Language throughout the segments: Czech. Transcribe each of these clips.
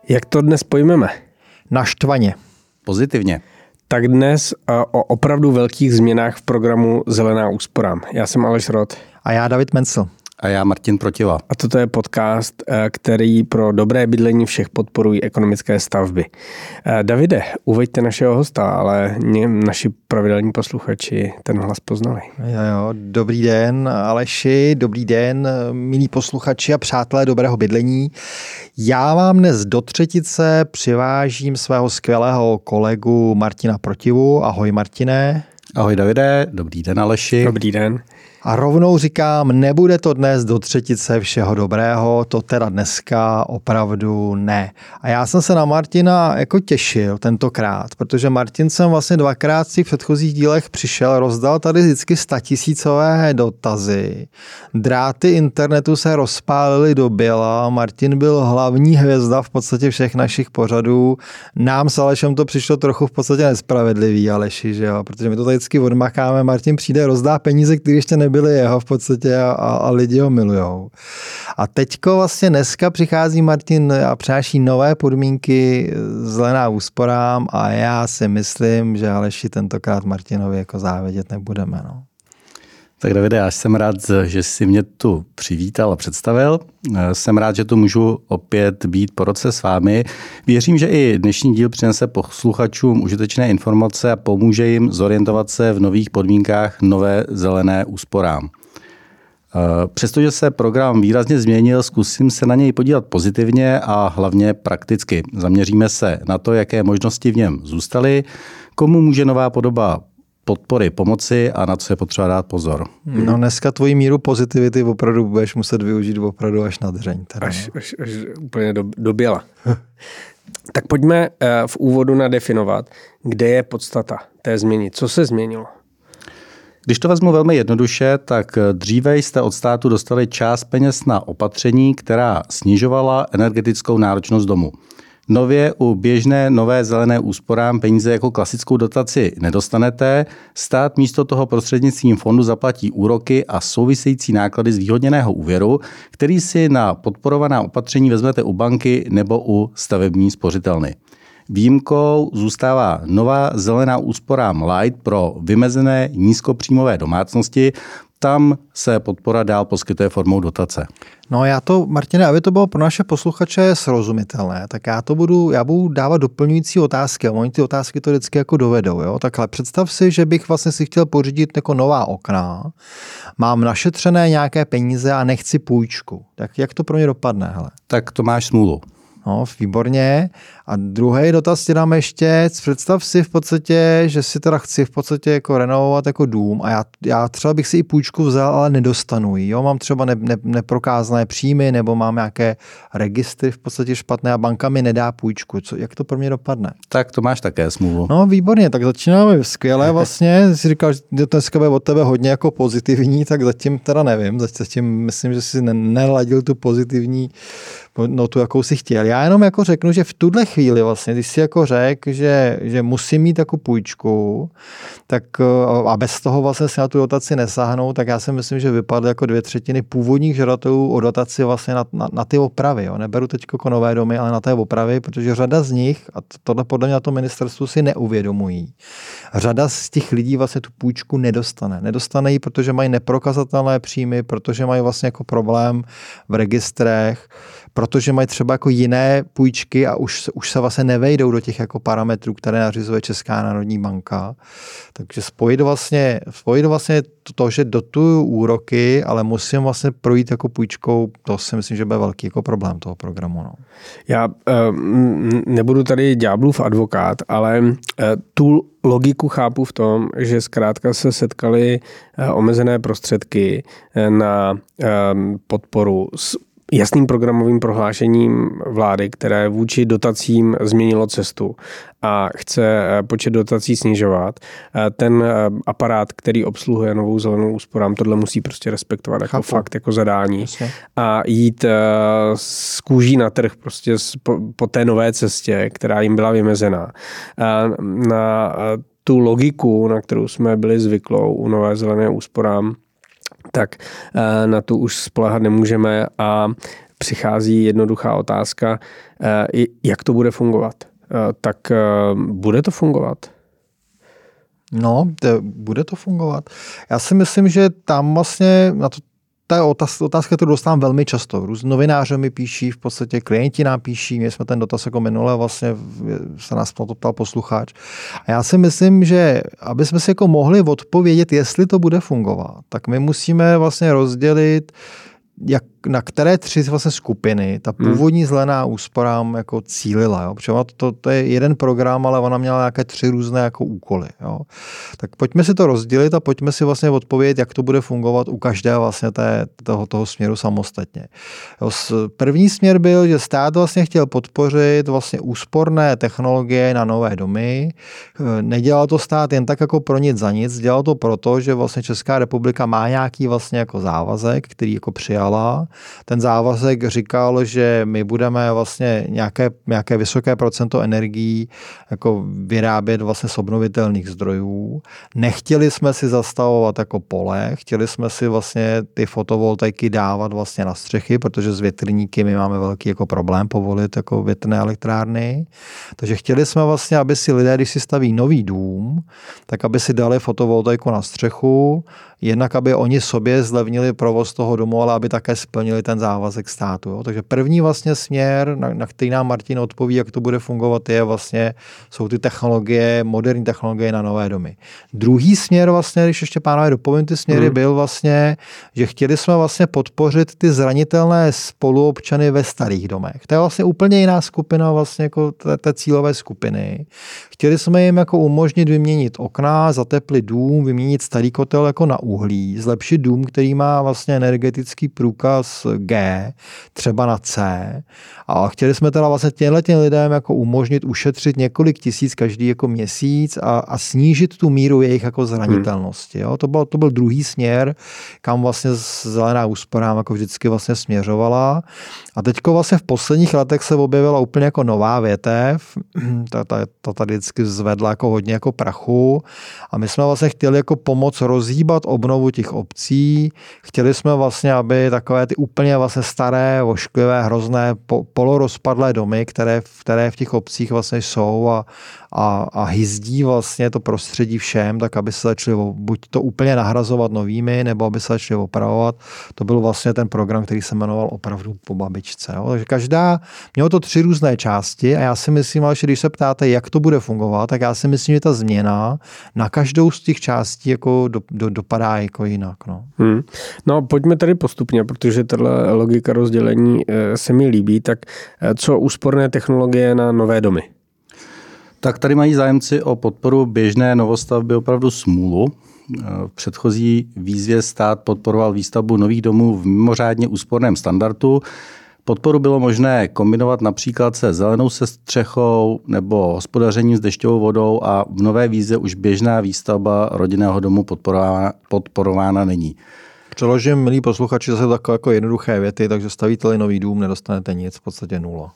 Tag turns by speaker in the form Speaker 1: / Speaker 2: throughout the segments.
Speaker 1: Jak to dnes pojmeme?
Speaker 2: Naštvaně.
Speaker 3: Pozitivně.
Speaker 1: Tak dnes o opravdu velkých změnách v programu Zelená úsporám. Já jsem Aleš Rod.
Speaker 2: A já David Mencl.
Speaker 3: A já Martin Protiva.
Speaker 1: A toto je podcast, který pro dobré bydlení všech podporují ekonomické stavby. Davide, uveďte našeho hosta, ale naši pravidelní posluchači ten hlas poznali.
Speaker 2: Jo, dobrý den Aleši, dobrý den milí posluchači a přátelé dobrého bydlení. Já vám dnes do třetice přivážím svého skvělého kolegu Martina Protivu. Ahoj Martine.
Speaker 3: Ahoj Davide, dobrý den Aleši.
Speaker 1: Dobrý den.
Speaker 2: A rovnou říkám, nebude to dnes do třetice všeho dobrého, to teda dneska opravdu ne. A já jsem se na Martina jako těšil tentokrát, protože Martin jsem vlastně dvakrát v předchozích dílech přišel, rozdal tady vždycky 100 000 dotazy. Dráty internetu se rozpálily do běla, Martin byl hlavní hvězda v podstatě všech našich pořadů. Nám s Alešem to přišlo trochu v podstatě nespravedlivý, Aleši, že jo? Protože my to tady vždycky odmakáme, Martin přijde, rozdá peníze, které ještě nebyly jeho v podstatě a lidi ho milujou. A teďko vlastně dneska přichází Martin a přináší nové podmínky Zelená úsporám a já si myslím, že Aleši tentokrát Martinovi jako závidět nebudeme. No.
Speaker 3: Tak Davide, já jsem rád, že jsi mě tu přivítal a představil. Jsem rád, že tu můžu opět být po roce s vámi. Věřím, že i dnešní díl přinese posluchačům užitečné informace a pomůže jim zorientovat se v nových podmínkách nové zelené úsporám. Přestože se program výrazně změnil, zkusím se na něj podívat pozitivně a hlavně prakticky. Zaměříme se na to, jaké možnosti v něm zůstaly, komu může nová podoba podpory pomoci a na co je potřeba dát pozor.
Speaker 2: No dneska tvoji míru pozitivity opravdu budeš muset využít opravdu až na dřeň.
Speaker 1: Až úplně do běla. Tak pojďme v úvodu nadefinovat, kde je podstata té změny. Co se změnilo?
Speaker 3: Když to vezmu velmi jednoduše, tak dříve jste od státu dostali část peněz na opatření, která snižovala energetickou náročnost domu. Nově u běžné nové zelené úsporám peníze jako klasickou dotaci nedostanete. Stát místo toho prostřednictvím fondu zaplatí úroky a související náklady zvýhodněného úvěru, který si na podporovaná opatření vezmete u banky nebo u stavební spořitelny. Výjimkou zůstává nová zelená úsporám Light pro vymezené nízkopříjmové domácnosti. Tam se podpora dál poskytuje formou dotace.
Speaker 2: No Martine, aby to bylo pro naše posluchače srozumitelné, tak já budu dávat doplňující otázky a oni ty otázky to vždycky jako dovedou. Jo? Takhle představ si, že bych vlastně si chtěl pořídit jako nová okna, mám našetřené nějaké peníze a nechci půjčku. Tak jak to pro mě dopadne? Hele?
Speaker 3: Tak to máš smůlu.
Speaker 2: No, výborně. A druhý dotaz ti dám ještě. Představ si v podstatě, že si teda chci v podstatě jako renovovat jako dům a já třeba bych si i půjčku vzal, ale nedostanu ji. Jo? Mám třeba neprokázané příjmy nebo mám nějaké registry v podstatě špatné a banka mi nedá půjčku. Jak to pro mě dopadne?
Speaker 3: Tak to máš také smůlu.
Speaker 2: No, výborně. Tak začínáme skvěle vlastně. Jsi říkal, že dneska bude od tebe hodně jako pozitivní, tak zatím teda nevím. Zatím myslím, že jsi neladil tu pozitivní notu, jakou si chtěl. Já jenom jako řeknu, že v tuhle chvíli vlastně, když si jako řekl, že musím mít takovou půjčku, tak a bez toho vlastně si na tu dotaci nesáhnou, tak já si myslím, že vypadly jako 2/3 původních žadatelů o dotaci vlastně na ty opravy. Jo. Neberu teď jako nové domy, ale na té opravy, protože řada z nich, a tohle podle mě na to ministerstvu si neuvědomují, řada z těch lidí vlastně tu půjčku nedostane. Nedostane ji, protože mají neprokazatelné příjmy, protože mají vlastně jako problém v registrech, protože mají třeba jako jiné půjčky a už se vlastně nevejdou do těch jako parametrů, které nařizuje Česká národní banka. Takže spojit vlastně to, že dotuju úroky, ale musím vlastně projít jako půjčkou, to si myslím, že bude velký jako problém toho programu. No.
Speaker 1: Já nebudu tady ďáblův advokát, ale tu logiku chápu v tom, že zkrátka se setkaly omezené prostředky na podporu s jasným programovým prohlášením vlády, které vůči dotacím změnilo cestu a chce počet dotací snižovat. Ten aparát, který obsluhuje novou zelenou úsporám, tohle musí prostě respektovat jako fakt, jako zadání. A jít z kůží na trh prostě po té nové cestě, která jim byla vymezená. Na tu logiku, na kterou jsme byli zvyklou u nové zelené úsporám, tak na tu už spoléhat nemůžeme a přichází jednoduchá otázka, jak to bude fungovat. Tak bude to fungovat?
Speaker 2: No, bude to fungovat. Já si myslím, že tam vlastně na to ta je otázka, kterou dostávám velmi často. Novináři mi píší, v podstatě klienti nám píší, my jsme ten dotaz jako minule, vlastně se nás to ptal posluchač. A já si myslím, že aby jsme si jako mohli odpovědět, jestli to bude fungovat, tak my musíme vlastně rozdělit na které 3 vlastně skupiny ta původní zelená úsporám jako cílila. Jo? Protože to je jeden program, ale ona měla nějaké 3 různé jako úkoly. Jo? Tak pojďme si to rozdělit a pojďme si vlastně odpovědět, jak to bude fungovat u každé vlastně toho směru samostatně. Jo? První směr byl, že stát vlastně chtěl podpořit vlastně úsporné technologie na nové domy. Nedělal to stát jen tak jako pro nic za nic, dělal to proto, že vlastně Česká republika má nějaký vlastně jako závazek, který jako přijala. Ten závazek říkal, že my budeme vlastně nějaké vysoké procento energií jako vyrábět vlastně z obnovitelných zdrojů. Nechtěli jsme si zastavovat jako pole, chtěli jsme si vlastně ty fotovoltaiky dávat vlastně na střechy, protože s větrníky my máme velký jako problém povolit jako větrné elektrárny. Takže chtěli jsme vlastně, aby si lidé, když si staví nový dům, tak aby si dali fotovoltaiku na střechu, jednak aby oni sobě zlevnili provoz toho domu, ale aby také splnili ten závazek státu. Jo. Takže první vlastně směr, na který nám Martin odpoví, jak to bude fungovat, jsou ty technologie, moderní technologie na nové domy. Druhý směr vlastně, když ještě pánové dopovím ty směry, byl vlastně, že chtěli jsme vlastně podpořit ty zranitelné spoluobčany ve starých domech. To je vlastně úplně jiná skupina vlastně jako té cílové skupiny. Chtěli jsme jim jako umožnit vyměnit okna, zateplit dům, vyměnit starý kotel jako na uhlí, zlepšit dům, který má vlastně energetický průkaz G, třeba na C. A chtěli jsme teda vlastně těmhletěm lidem jako umožnit ušetřit několik tisíc každý jako měsíc a snížit tu míru jejich jako zranitelnosti. Jo? To byl druhý směr, kam vlastně zelená úsporám jako vždycky vlastně směřovala. A teďko vlastně v posledních letech se objevila úplně jako nová větev. Ta tady vždycky zvedla jako hodně jako prachu. A my jsme vlastně chtěli jako pomoct rozhýbat obnovu těch obcí. Chtěli jsme vlastně, aby takové ty úplně vlastně staré, ošklivé, hrozné, polorozpadlé domy, které v těch obcích vlastně jsou a hyzdí vlastně to prostředí všem, tak aby se začali buď to úplně nahrazovat novými, nebo aby se začali opravovat. To byl vlastně ten program, který se jmenoval Opravdu po babičce. Jo. Takže mělo to 3 různé části a já si myslím, že když se ptáte, jak to bude fungovat, tak já si myslím, že ta změna na každou z těch částí jako dopadá jako jinak. No.
Speaker 1: No pojďme tady postupně, protože tato logika rozdělení se mi líbí. Tak co úsporné technologie na nové domy?
Speaker 3: Tak tady mají zájemci o podporu běžné novostavby opravdu smůlu. V předchozí výzvě stát podporoval výstavbu nových domů v mimořádně úsporném standardu. Podporu bylo možné kombinovat například se zelenou střechou nebo hospodařením s dešťovou vodou a v nové výzvě už běžná výstavba rodinného domu podporována není.
Speaker 2: Přeložím, milí posluchači, zase takové jako jednoduché věty, takže stavíte-li nový dům, nedostanete nic, v podstatě 0.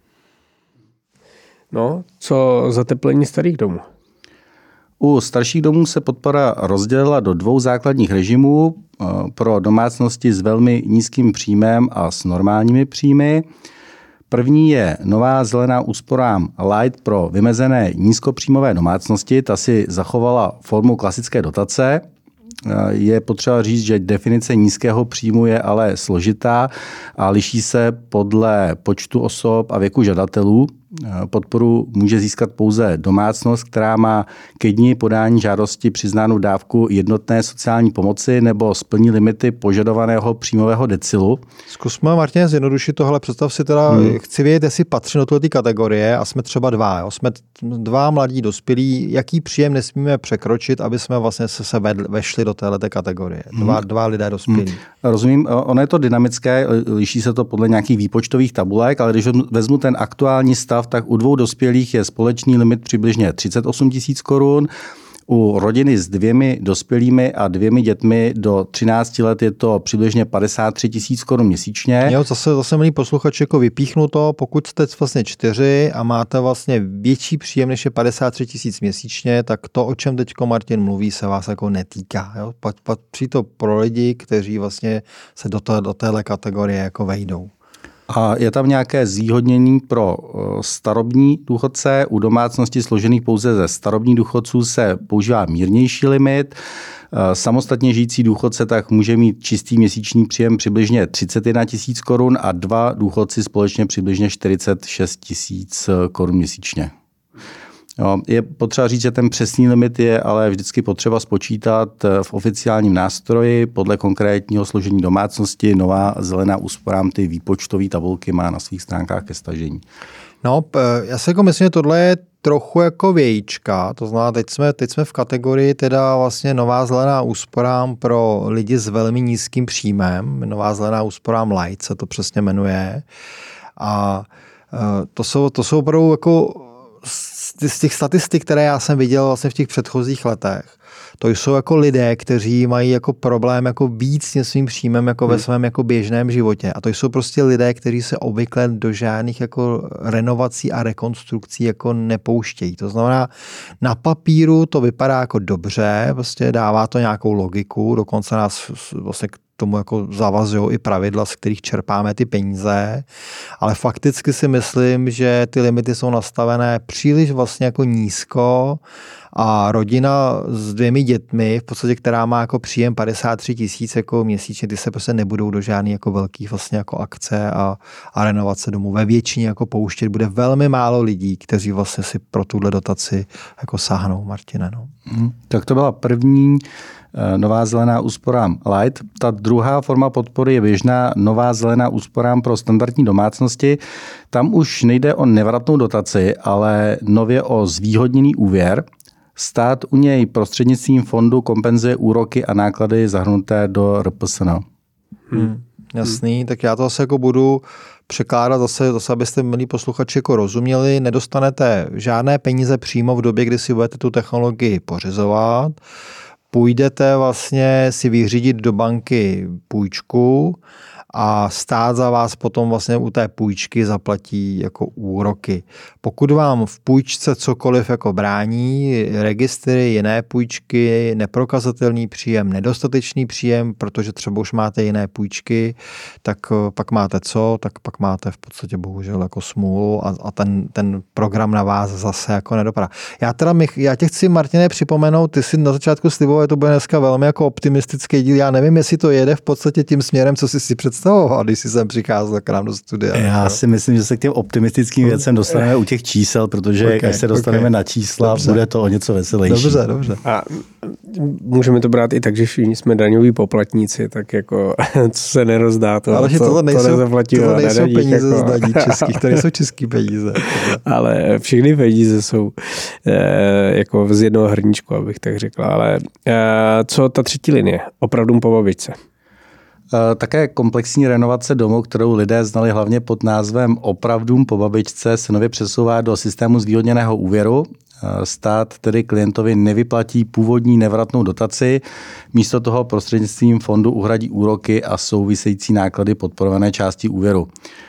Speaker 1: No, co zateplení starých domů?
Speaker 3: U starších domů se podpora rozdělila do 2 základních režimů pro domácnosti s velmi nízkým příjmem a s normálními příjmy. První je nová zelená úsporám Light pro vymezené nízkopříjmové domácnosti. Ta si zachovala formu klasické dotace. Je potřeba říct, že definice nízkého příjmu je ale složitá a liší se podle počtu osob a věku žadatelů. Podporu může získat pouze domácnost, která má ke dni podání žádosti přiznánou dávku jednotné sociální pomoci nebo splní limity požadovaného příjmového decilu.
Speaker 2: Zkusme, Martin, zjednodušit tohle. Představ si teda, chci vědět, jestli patří do této kategorie a jsme třeba 2. Jo? Jsme 2 mladí dospělí. Jaký příjem nesmíme překročit, aby jsme vlastně se vešli do této kategorie? 2 lidé dospělí.
Speaker 3: Rozumím, ono je to dynamické, liší se to podle nějakých výpočtových tabulek, ale když vezmu ten aktuální stav, tak u 2 dospělých je společný limit přibližně 38 000 korun. U rodiny s 2 dospělými a 2 dětmi do 13 let je to přibližně 53 000 korun měsíčně.
Speaker 2: Jo, zase milí posluchači, jako vypíchnu to, pokud jste vlastně 4 a máte vlastně větší příjem než je 53 000 měsíčně, tak to, o čem teďko Martin mluví, se vás jako netýká. Jo? Patří to pro lidi, kteří vlastně se do téhle kategorie jako vejdou.
Speaker 3: A je tam nějaké zvýhodnění pro starobní důchodce. U domácností složených pouze ze starobních důchodců se používá mírnější limit. Samostatně žijící důchodce tak může mít čistý měsíční příjem přibližně 31 000 korun a 2 důchodci společně přibližně 46 000 korun měsíčně. Je potřeba říct, že ten přesný limit je ale vždycky potřeba spočítat v oficiálním nástroji podle konkrétního složení domácnosti. Nová zelená úsporám ty výpočtové tabulky má na svých stránkách ke stažení.
Speaker 2: No, já si jako myslím, že tohle je trochu jako vějíčka, to znamená, teď jsme v kategorii teda vlastně nová zelená úsporám pro lidi s velmi nízkým příjmem, nová zelená úsporám light se to přesně jmenuje. A to jsou opravdu jako z těch statistik, které já jsem viděl vlastně v těch předchozích letech, to jsou jako lidé, kteří mají jako problém jako víc s tím svým příjmem jako ve svém jako běžném životě. A to jsou prostě lidé, kteří se obvykle do žádných jako renovací a rekonstrukcí jako nepouštějí. To znamená, na papíru to vypadá jako dobře, prostě dává to nějakou logiku, dokonce nás vlastně k tomu jako zavazují i pravidla, z kterých čerpáme ty peníze, ale fakticky si myslím, že ty limity jsou nastavené příliš vlastně jako nízko a rodina s 2 dětmi, v podstatě, která má jako příjem 53 000 jako měsíčně, ty se prostě nebudou do žádných jako velkých vlastně jako akce a renovace domů. Ve většině jako pouštět bude velmi málo lidí, kteří vlastně si pro tuhle dotaci jako sáhnou, Martine. No.
Speaker 3: Tak to byla první nová zelená úsporám light. Ta druhá forma podpory je běžná nová zelená úsporám pro standardní domácnosti. Tam už nejde o nevratnou dotaci, ale nově o zvýhodněný úvěr. Stát u něj prostřednictvím fondu kompenzuje úroky a náklady zahrnuté do RPSN.
Speaker 2: Jasný, tak já to zase jako budu překládat zase, abyste, milí posluchači, jako rozuměli. Nedostanete žádné peníze přímo v době, kdy si budete tu technologii pořizovat. Půjdete vlastně si vyřídit do banky půjčku a stát za vás potom vlastně u té půjčky zaplatí jako úroky. Pokud vám v půjčce cokoliv jako brání, registry, jiné půjčky, neprokazatelný příjem, nedostatečný příjem, protože třeba už máte jiné půjčky, tak pak máte co? Tak pak máte v podstatě bohužel jako smůlu a ten program na vás zase jako nedopadá. Já tě chci, Martine, připomenout, ty si na začátku sliboval, to bude dneska velmi jako optimistický díl. Já nevím, jestli to jede v podstatě tím směrem, co jsi si představoval, když jsi sem přicházel k nám do studia.
Speaker 3: Já si myslím, že se k těm optimistickým věcem dostaneme u těch čísel, protože až se dostaneme na čísla, bude to o něco veselější.
Speaker 2: Dobře.
Speaker 1: A můžeme to brát i tak, že všichni jsme daňoví poplatníci, tak jako co se nerozdá, to,
Speaker 2: ale
Speaker 1: to
Speaker 2: nezaplatíme. To nejsou peníze jako z daní českých, to nejsou český peníze.
Speaker 1: Ale všechny peníze jsou jako z jednoho hrníčku, abych tak řekl. Ale co ta třetí linie? Opravdu po babičce.
Speaker 3: Také komplexní renovace domu, kterou lidé znali hlavně pod názvem Opravdům po babičce, se nově přesouvá do systému zvýhodněného úvěru. Stát tedy klientovi nevyplatí původní nevratnou dotaci, místo toho prostřednictvím fondu uhradí úroky a související náklady podporované části úvěru.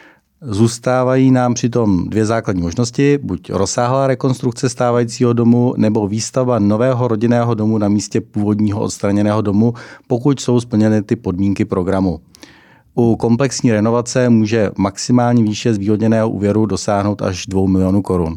Speaker 3: Zůstávají nám přitom 2 základní možnosti, buď rozsáhlá rekonstrukce stávajícího domu nebo výstavba nového rodinného domu na místě původního odstraněného domu, pokud jsou splněny ty podmínky programu. U komplexní renovace může maximální výše zvýhodněného úvěru dosáhnout až 2 milionů korun.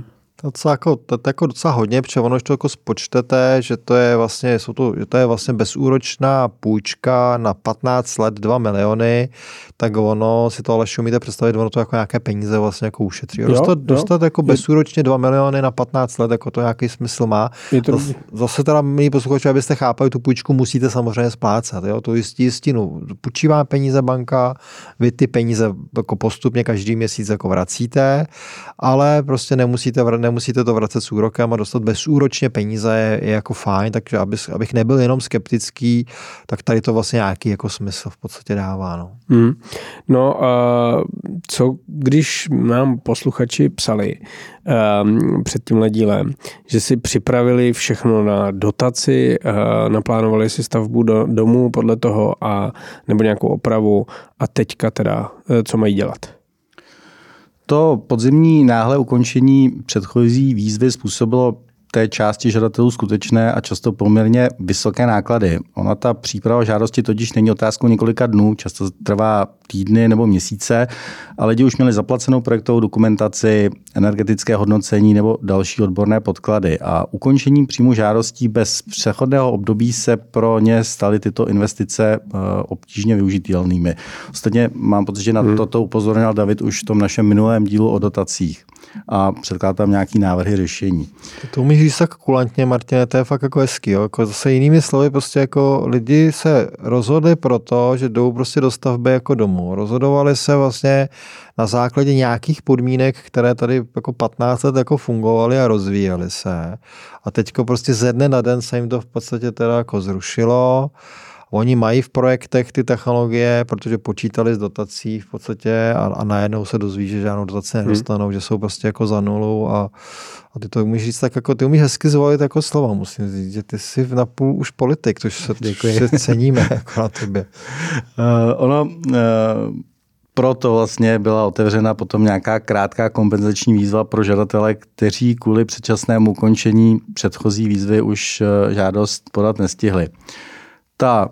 Speaker 2: To je jako docela hodně, protože ono, když to jako spočtete, že to je vlastně bezúročná půjčka na 15 let 2 miliony, tak ono si to ale umíte představit, ono to jako nějaké peníze vlastně jako ušetří. Dostat jako bezúročně 2 miliony na 15 let, jako to nějaký smysl má. Zase teda, milí posluchači, abyste chápali, tu půjčku musíte samozřejmě splácet. Jo? Tu jistinu půjčí vám peníze banka, vy ty peníze jako postupně každý měsíc jako vracíte, ale prostě nemusíte to vracet s úrokem a dostat bezúročně peníze je jako fajn, takže abych nebyl jenom skeptický, tak tady to vlastně nějaký jako smysl v podstatě dává. No.
Speaker 1: No a co když nám posluchači psali před tímhle dílem, že si připravili všechno na dotaci, naplánovali si stavbu domu podle toho nebo nějakou opravu a teďka teda co mají dělat?
Speaker 3: To podzimní náhle ukončení předchozí výzvy způsobilo té části žadatelů skutečné a často poměrně vysoké náklady. Ona ta příprava žádosti totiž není otázkou několika dnů, často trvá týdny nebo měsíce a lidi už měli zaplacenou projektovou dokumentaci, energetické hodnocení nebo další odborné podklady. A ukončením příjmu žádostí bez přechodného období se pro ně staly tyto investice obtížně využitelnými. Ostatně mám pocit, že na toto upozornil David už v tom našem minulém dílu o dotacích a předkládá tam nějaký návrhy řešení.
Speaker 2: To umíš říct tak kulantně, Martine, to je fakt jako hezký. Jo? Jako zase jinými slovy, prostě jako lidi se rozhodli proto, že jdou prostě do stavby jako domů. Rozhodovali se vlastně na základě nějakých podmínek, které tady jako 15 let jako fungovaly a rozvíjely se. A teďko prostě ze dne na den se jim to v podstatě teda jako zrušilo. Oni mají v projektech ty technologie, protože počítali s dotací v podstatě a najednou se dozví, že žádnou dotaci nedostanou, že jsou prostě jako za nulu a ty to umíš říct tak jako, ty umíš hezky zvolit jako slova, musím říct, že ty jsi napůl už politik, což se ceníme jako na tebe.
Speaker 3: Proto vlastně byla otevřena potom nějaká krátká kompenzační výzva pro žadatele, kteří kvůli předčasnému ukončení předchozí výzvy už žádost podat nestihli. Ta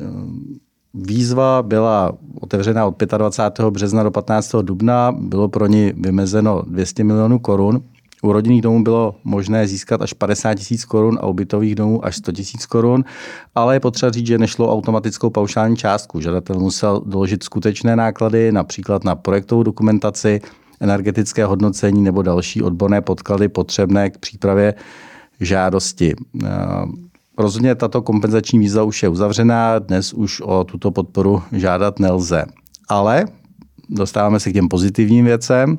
Speaker 3: výzva byla otevřena od 25. března do 15. dubna, bylo pro ní vymezeno 200 milionů korun. U rodinných domů bylo možné získat až 50 000 korun a u bytových domů až 100 000 korun, ale je potřeba říct, že nešlo o automatickou paušální částku. Žadatel musel doložit skutečné náklady, například na projektovou dokumentaci, energetické hodnocení nebo další odborné podklady potřebné k přípravě žádosti. Rozhodně tato kompenzační výzva už je uzavřená, dnes už o tuto podporu žádat nelze. Ale dostáváme se k těm pozitivním věcem.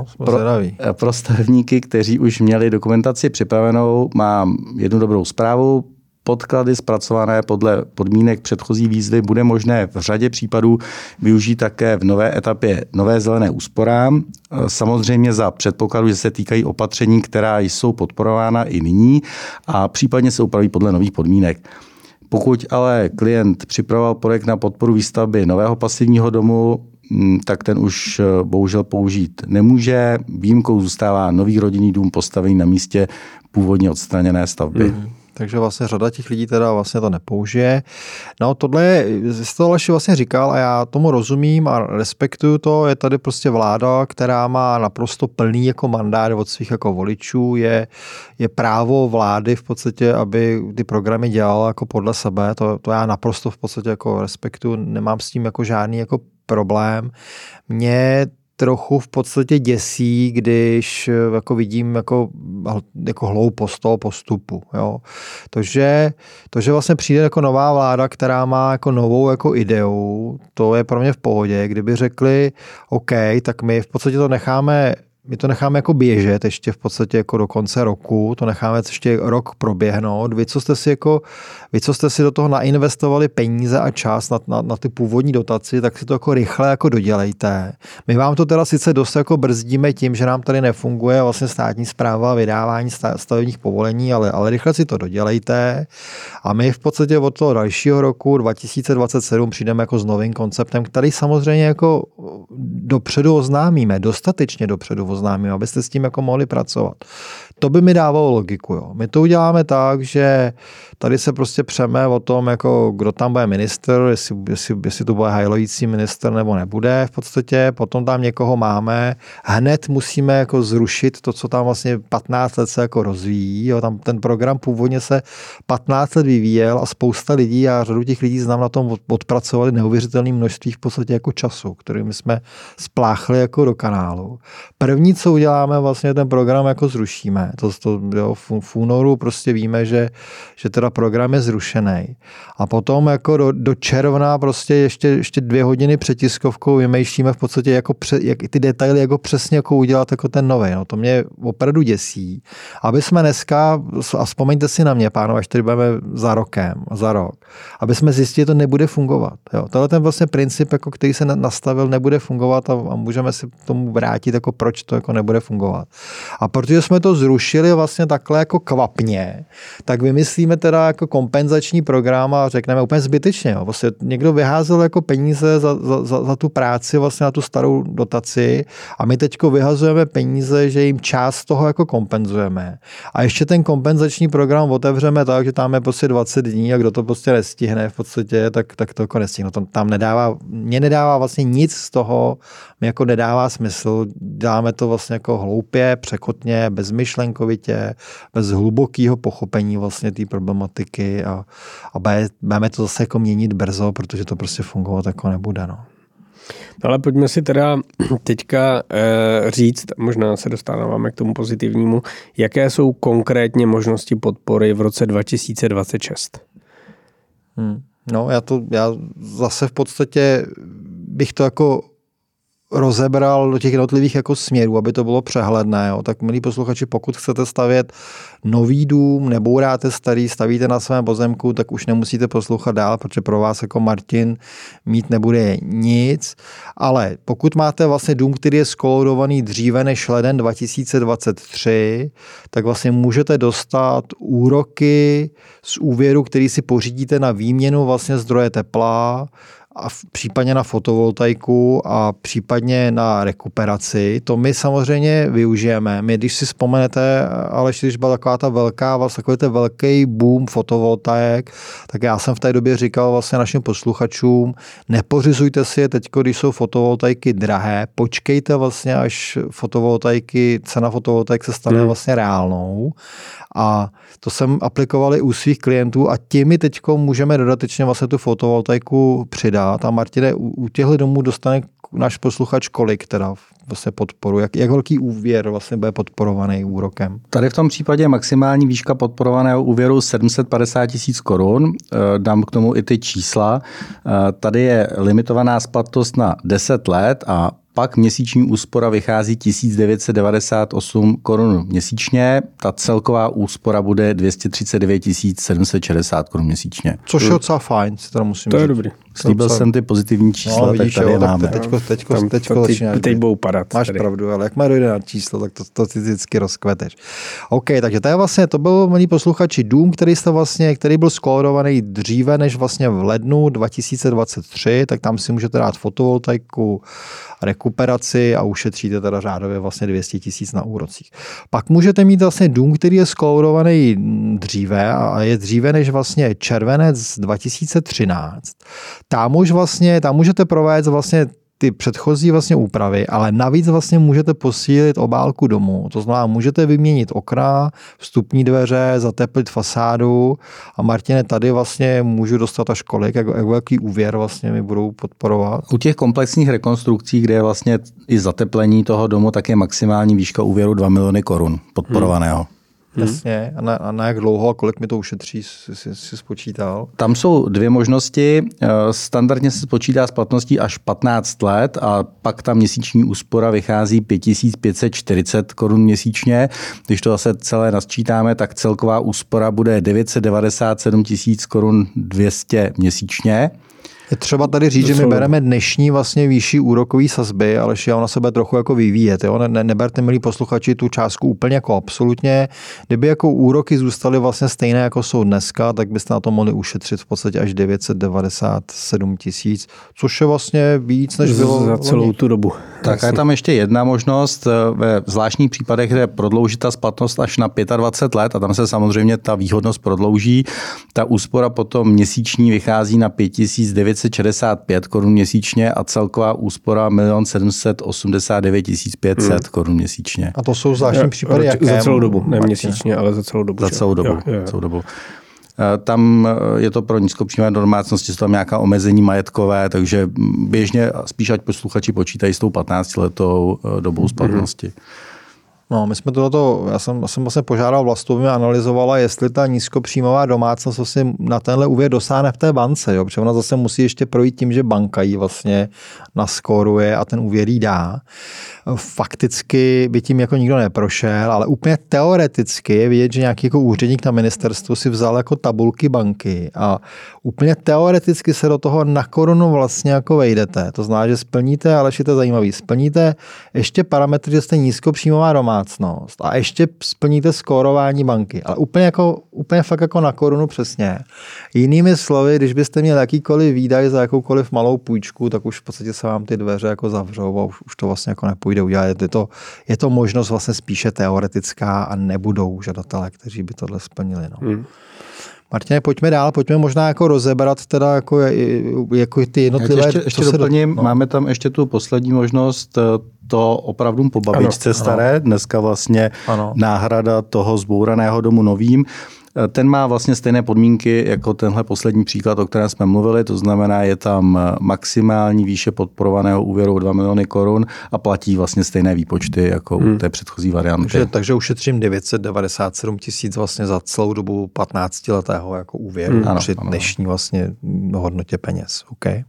Speaker 3: Pro stavebníky, kteří už měli dokumentaci připravenou, mám jednu dobrou zprávu. Podklady zpracované podle podmínek předchozí výzvy bude možné v řadě případů využít také v nové etapě Nové zelené úsporám. Samozřejmě za předpokladu, že se týkají opatření, která jsou podporována i nyní a případně se upraví podle nových podmínek. Pokud ale klient připravoval projekt na podporu výstavby nového pasivního domu, tak ten už bohužel použít nemůže. Výjimkou zůstává nový rodinný dům postavený na místě původně odstraněné stavby.
Speaker 2: Takže vlastně řada těch lidí teda vlastně to nepoužije. No tohle jsi to Aleši vlastně říkal a já tomu rozumím a respektuju to. Je tady prostě vláda, která má naprosto plný jako mandát od svých jako voličů. Je právo vlády v podstatě, aby ty programy dělala jako podle sebe. To já naprosto v podstatě jako respektuju. Nemám s tím jako žádný jako problém. Mě trochu v podstatě děsí, když jako vidím jako hloupost toho postupu. Jo. To, že vlastně přijde jako nová vláda, která má jako novou jako ideu, to je pro mě v pohodě. Kdyby řekli, OK, tak my v podstatě to necháme jako běžet ještě v podstatě jako do konce roku, to necháme ještě rok proběhnout. Vy, co jste si do toho nainvestovali peníze a čas na ty původní dotaci, tak si to jako rychle jako dodělejte. My vám to teda sice dost jako brzdíme tím, že nám tady nefunguje vlastně státní správa a vydávání stavebních povolení, ale rychle si to dodělejte a my v podstatě od toho dalšího roku 2027 přijdeme jako s novým konceptem, který samozřejmě jako dopředu oznámíme, dostatečně dopředu oznámíme, abyste s tím jako mohli pracovat. To by mi dávalo logiku. Jo. My to uděláme tak, že tady se prostě přeme o tom, jako kdo tam bude ministr, jestli to bude hajlojící ministr nebo nebude v podstatě, potom tam někoho máme, hned musíme jako zrušit to, co tam vlastně 15 let se jako rozvíjí. Jo. Tam ten program původně se 15 let vyvíjel a spousta lidí a řadu těch lidí znám na tom odpracovali neuvěřitelné množství v podstatě jako času, který my jsme spláchli jako do kanálu. První, co uděláme, vlastně ten program jako zrušíme. V únoru prostě víme, že teda program je zrušený. A potom jako do června prostě ještě 2 hodiny před tiskovkou vymýšlíme v podstatě jako jak ty detaily jako přesně jako udělat jako ten nový. No, to mě opravdu děsí. Aby jsme dneska, a vzpomeňte si na mě, pánové, až tady budeme za rok, aby jsme zjistili, že to nebude fungovat. Jo. Tohle ten vlastně princip, jako který se nastavil, nebude fungovat a můžeme si tomu vrátit, jako proč to jako nebude fungovat. A protože jsme to zrušili, zrušili vlastně takhle jako kvapně, tak vymyslíme teda jako kompenzační program a řekneme úplně zbytečně. Jo. Vlastně někdo vyházel jako peníze za tu práci vlastně na tu starou dotaci a my teďko vyhazujeme peníze, že jim část toho jako kompenzujeme. A ještě ten kompenzační program otevřeme tak, že tam je prostě 20 dní a kdo to prostě nestihne v podstatě, tak to jako nestihne. Tam mě nedává vlastně nic z toho, mi jako nedává smysl. Dáme to vlastně jako hloupě, překotně, bezmyšlenkovitě, bez hlubokého pochopení vlastně té problematiky a budeme to zase jako měnit brzo, protože to prostě fungovat jako nebude. No.
Speaker 1: Ale pojďme si teda teďka říct, možná se dostáváme k tomu pozitivnímu, jaké jsou konkrétně možnosti podpory v roce 2026?
Speaker 2: No, já zase v podstatě bych to jako rozebral do těch jednotlivých jako směrů, aby to bylo přehledné. Jo. Tak milí posluchači, pokud chcete stavět nový dům, nebouráte starý, stavíte na svém pozemku, tak už nemusíte poslouchat dál, protože pro vás jako Martin mít nebude nic. Ale pokud máte vlastně dům, který je skolaudovaný dříve než leden 2023, tak vlastně můžete dostat úroky z úvěru, který si pořídíte na výměnu vlastně zdroje tepla, a případně na fotovoltaiku a případně na rekuperaci. To my samozřejmě využijeme. My, když si vzpomenete, ale když byla taková ta velká, vlastně takový ten velký boom fotovoltaik, tak já jsem v té době říkal vlastně našim posluchačům, nepořizujte si je teď, když jsou fotovoltaiky drahé, počkejte vlastně, až cena fotovoltaik se stane vlastně reálnou. A to jsem aplikoval i u svých klientů a těmi teďko můžeme dodatečně vlastně tu fotovoltaiku přidat. A Martine, u těchto domů dostane náš posluchač kolik teda vlastně podporu? Jak velký úvěr vlastně bude podporovaný úrokem?
Speaker 3: Tady v tom případě maximální výška podporovaného úvěru 750 000 korun. Dám k tomu i ty čísla. Tady je limitovaná splatnost na 10 let a pak měsíční úspora vychází 1998 korun měsíčně. Ta celková úspora bude 239 760 korun měsíčně.
Speaker 2: Což je docela fajn, si teda musím
Speaker 1: říct. To je
Speaker 2: říct.
Speaker 1: dobrý.
Speaker 3: Slíbil jsem ty pozitivní čísla,
Speaker 2: no, vidíš,
Speaker 3: tak tady
Speaker 2: jo,
Speaker 3: máme.
Speaker 1: Teď budou padat.
Speaker 2: Máš
Speaker 1: tady.
Speaker 2: pravdu, ale jak má dojde na číslo, tak to ty vždycky rozkveteš. OK, takže to byl, milí posluchači, dům, který byl skolaudovaný dříve než vlastně v lednu 2023, tak tam si můžete dát fotovoltaiku, rekuperaci a ušetříte teda řádově vlastně 200 000 na úrocích. Pak můžete mít vlastně dům, který je skolaudovaný dříve a je dříve než vlastně červenec 2013. Tam můžete provést vlastně ty předchozí vlastně úpravy, ale navíc vlastně můžete posílit obálku domu. To znamená, můžete vyměnit okna, vstupní dveře, zateplit fasádu a Martine, tady vlastně můžu dostat až kolik, jak velký úvěr vlastně mi budou podporovat?
Speaker 3: U těch komplexních rekonstrukcí, kde je vlastně i zateplení toho domu, tak je maximální výška úvěru 2 miliony korun podporovaného.
Speaker 2: Jasně. A na jak dlouho a kolik mi to ušetří, si spočítal?
Speaker 3: Tam jsou dvě možnosti. Standardně se spočítá splatností až 15 let a pak ta měsíční úspora vychází 5540 korun měsíčně. Když to zase celé nasčítáme, tak celková úspora bude 997 000 korun 200 měsíčně.
Speaker 2: Je třeba tady říct, že my bereme dnešní vlastně výšší úrokový sazby, ale že ona se bude trochu jako vyvíjet. Jo? Neberte, milí posluchači, tu částku úplně jako absolutně. Kdyby jako úroky zůstaly vlastně stejné, jako jsou dneska, tak byste na to mohli ušetřit v podstatě až 997 000, což je vlastně víc, než bylo
Speaker 1: za celou tu dobu.
Speaker 3: Tak je tam ještě jedna možnost. Ve zvláštních případech, kde prodlouží ta splatnost až na 25 let a tam se samozřejmě ta výhodnost prodlouží. Ta úspora potom měsíční vychází na 5965 korun měsíčně a celková úspora 1 789 500 korun měsíčně.
Speaker 2: A to jsou zvláštní případy jaké?
Speaker 1: Za celou dobu, ne měsíčně, ale za celou dobu.
Speaker 3: Za celou dobu.
Speaker 1: Jo.
Speaker 3: Celou dobu. Tam je to pro nízkopříjmové domácnosti, jsou tam nějaká omezení majetkové, takže běžně spíš ať posluchači počítají s tou 15letou dobou splatnosti.
Speaker 2: No, my jsme já jsem vlastně požádal Vlastu, aby mě analyzovala, jestli ta nízkopříjmová domácnost vlastně na tenhle úvěr dosáhne v té bance, jo? Protože ona zase musí ještě projít tím, že banka ji vlastně naskóruje a ten úvěr jí dá. Fakticky by tím jako nikdo neprošel, ale úplně teoreticky je vidět, že nějaký jako úředník na ministerstvu si vzal jako tabulky banky a úplně teoreticky se do toho na korunu vlastně jako vejdete. To znamená, že splníte, ale je to zajímavý, splníte ještě parametry, že jste nízkopříjmová domácnost, domácnost a ještě splníte skórování banky, ale úplně fakt jako na korunu přesně. Jinými slovy, když byste měli jakýkoliv výdaj za jakoukoliv malou půjčku, tak už v podstatě se vám ty dveře jako zavřou a už to vlastně jako nepůjde udělat. Je to možnost vlastně spíše teoretická a nebudou žadatelé, kteří by tohle splnili. No. Martine, pojďme dál, pojďme možná jako rozebrat teda jako ty jednotlivé...
Speaker 3: Ještě doplním, máme tam ještě tu poslední možnost, to opravdu po babičce staré, dneska vlastně náhrada toho zbouraného domu novým. Ten má vlastně stejné podmínky jako tenhle poslední příklad, o kterém jsme mluvili, to znamená, je tam maximální výše podporovaného úvěru 2 miliony korun a platí vlastně stejné výpočty jako u té předchozí varianty.
Speaker 2: Takže ušetřím 997 000 vlastně za celou dobu 15letého jako úvěru při dnešní vlastně hodnotě peněz. Okay.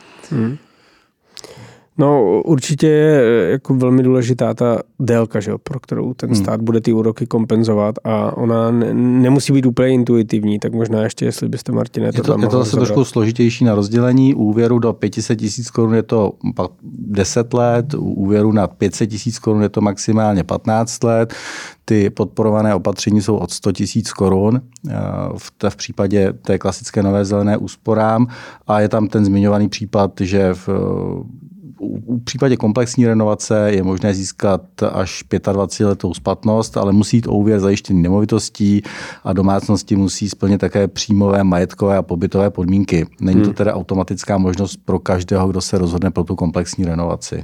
Speaker 1: No určitě je jako velmi důležitá ta délka, že jo, pro kterou ten stát bude ty úroky kompenzovat a ona nemusí být úplně intuitivní, tak možná ještě, jestli byste, Martine,
Speaker 3: je to zase trošku složitější na rozdělení. Úvěru do 500 000 korun je to 10 let, úvěru nad 500 000 korun je to maximálně 15 let. Ty podporované opatření jsou od 100 000 korun v případě té klasické nové zelené úsporám a je tam ten zmiňovaný případ, že v případě komplexní renovace je možné získat až 25letou splatnost, ale musí jít o úvěr zajištění nemovitostí a domácnosti musí splnit také příjmové, majetkové a pobytové podmínky. Není to teda automatická možnost pro každého, kdo se rozhodne pro tu komplexní renovaci.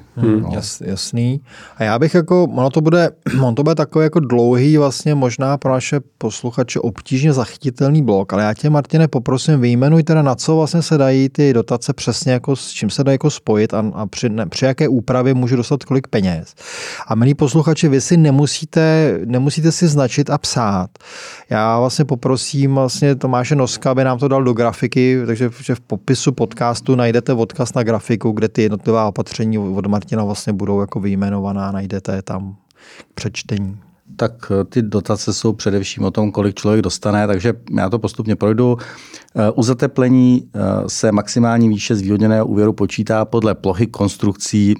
Speaker 2: Jasný. A já bych on to bude takový jako dlouhý vlastně možná pro naše posluchače obtížně zachytitelný blok, ale já tě, Martine, poprosím, vyjmenuj teda, na co vlastně se dají ty dotace přesně jako s čím se dají jako spojit a při jaké úpravě můžu dostat kolik peněz. A milí posluchači, vy si nemusíte si značit a psát. Já vlastně poprosím vlastně Tomáše Noska, aby nám to dal do grafiky, takže v popisu podcastu najdete odkaz na grafiku, kde ty jednotlivá opatření od Martina vlastně budou jako vyjmenovaná, najdete je tam k přečtení.
Speaker 3: Tak ty dotace jsou především o tom, kolik člověk dostane, takže já to postupně projdu. U zateplení se maximální výše zvýhodněného úvěru počítá podle plochy konstrukcí.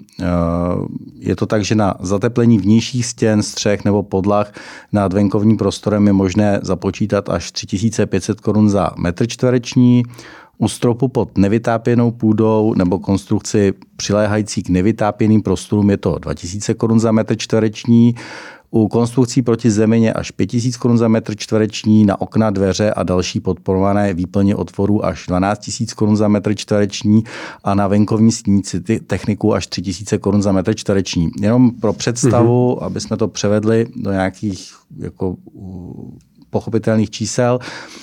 Speaker 3: Je to tak, že na zateplení vnějších stěn, střech nebo podlah nad venkovním prostorem je možné započítat až 3500 korun za metr čtvereční. U stropu pod nevytápěnou půdou nebo konstrukci přiléhající k nevytápěným prostorům je to 2000 korun za metr čtvereční. U konstrukcí proti zemině až 5000 korun za metr čtvereční, na okna, dveře a další podporované výplně otvorů až 12 000 korun za metr čtvereční a na venkovní stínici techniku až 3000 korun za metr čtvereční. Jenom pro představu, aby jsme to převedli do nějakých jako pochopitelných čísel,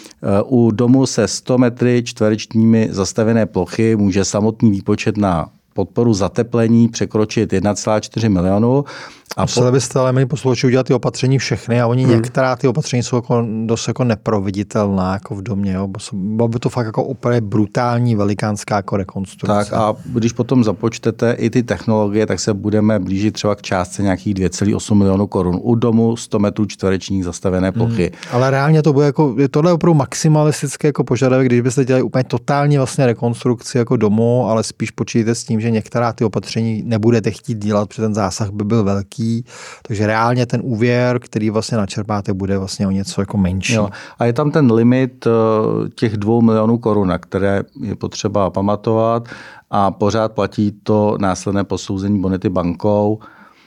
Speaker 3: u domu se 100 metry čtverečními zastavěné plochy může samotný výpočet na podporu zateplení překročit 1,4 milionu.
Speaker 2: A museli byste ale, milí posluchači, udělat ty opatření všechny a oni některá ty opatření jsou jako dost jako neproveditelná jako v domě. Jo? Bylo by to fakt jako úplně brutální, velikánská jako rekonstrukce.
Speaker 3: Tak a když potom započtete i ty technologie, tak se budeme blížit třeba k částce nějakých 2,8 milionu korun. U domu 100 metrů čtverečních zastavené plochy.
Speaker 2: Ale reálně to bude jako, tohle je opravdu maximalistické jako požadavek, když byste dělali úplně totální vlastně rekonstrukci jako domu, ale spíš počítejte s tím, že některá ty opatření nebudete chtít dělat, protože ten zásah by byl velký. Takže reálně ten úvěr, který vlastně načerpáte, bude vlastně o něco jako menší. Jo.
Speaker 3: A je tam ten limit těch 2 milionů korun, na které je potřeba pamatovat a pořád platí to následné posouzení bonity bankou,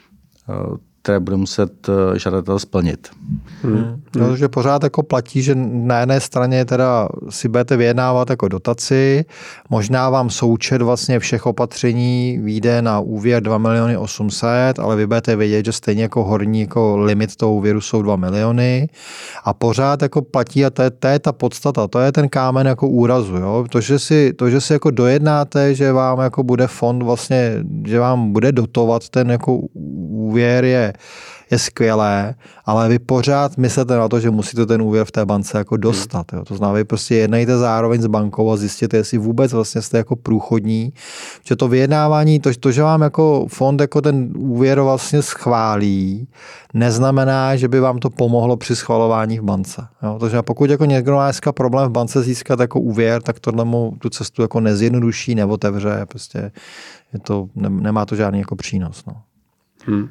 Speaker 3: které bude muset žadatel splnit.
Speaker 2: Takže pořád jako platí, že na jedné straně teda si budete vyjednávat jako dotaci, možná vám součet vlastně všech opatření vyjde na úvěr 2 800 000, ale vy budete vědět, že stejně jako horní jako limit toho úvěru jsou 2 miliony a pořád jako platí a to je ta podstata, to je ten kámen jako úrazu. Jo? To, že si jako dojednáte, že vám jako bude fond vlastně, že vám bude dotovat ten jako úvěr je skvělé, ale vy pořád myslíte na to, že musíte ten úvěr v té bance jako dostat. Jo. To znamená, vy prostě jednejte zároveň s bankou a zjistíte, jestli vůbec vlastně jste jako průchodní. Že to vyjednávání, to, že vám jako fond jako ten úvěr vlastně schválí, neznamená, že by vám to pomohlo při schvalování v bance. Jo. Takže pokud jako někdo má dneska problém v bance získat jako úvěr, tak tohle mu tu cestu jako nezjednoduší, neotevře. Prostě nemá to žádný jako přínos. No.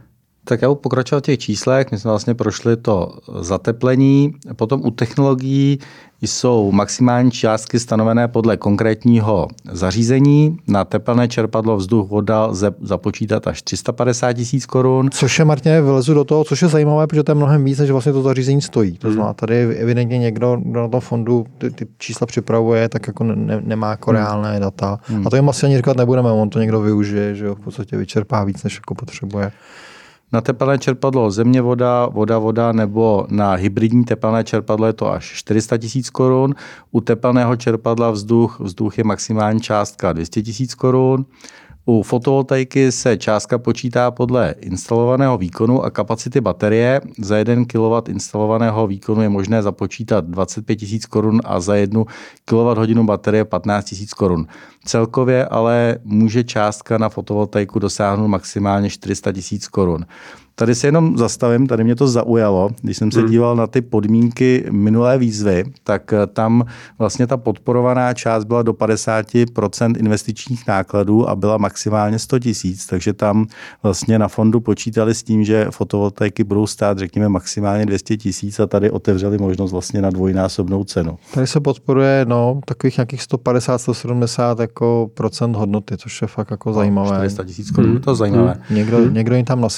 Speaker 3: Tak já budu pokračovat v těch číslech. My jsme vlastně prošli to zateplení. Potom u technologií jsou maximální částky stanovené podle konkrétního zařízení. Na tepelné čerpadlo, vzduch, voda lze započítat až 350 000 korun.
Speaker 2: Což je, Martine, vylezu do toho, což je zajímavé, protože to je mnohem víc, než vlastně to zařízení stojí. To znamená, tady evidentně někdo, kdo na tom fondu ty čísla připravuje, tak jako nemá jako reálné data. A to jim asi ani říkat nebudeme, on to někdo využije, že jo, v podstatě vyčerpá víc, než jako potřebuje.
Speaker 3: Na tepelné čerpadlo země, voda, nebo na hybridní tepelné čerpadlo je to až 400 000 korun. U tepelného čerpadla vzduch je maximální částka 200 000 korun. U fotovoltaiky se částka počítá podle instalovaného výkonu a kapacity baterie. Za 1 kW instalovaného výkonu je možné započítat 25 000 korun a za 1 kWh baterie 15 000 korun. Celkově ale může částka na fotovoltaiku dosáhnout maximálně 400 000 korun. Tady se jenom zastavím, tady mě to zaujalo, když jsem se díval na ty podmínky minulé výzvy, tak tam vlastně ta podporovaná část byla do 50% investičních nákladů a byla maximálně 100 000, takže tam vlastně na fondu počítali s tím, že fotovoltaiky budou stát, řekněme, maximálně 200 000 a tady otevřeli možnost vlastně na dvojnásobnou cenu.
Speaker 2: Tady se podporuje takových nějakých 150-170 jako procent hodnoty, což je fakt jako zajímavé.
Speaker 3: 400 000 korun, to zajímavé.
Speaker 2: Někdo jim tam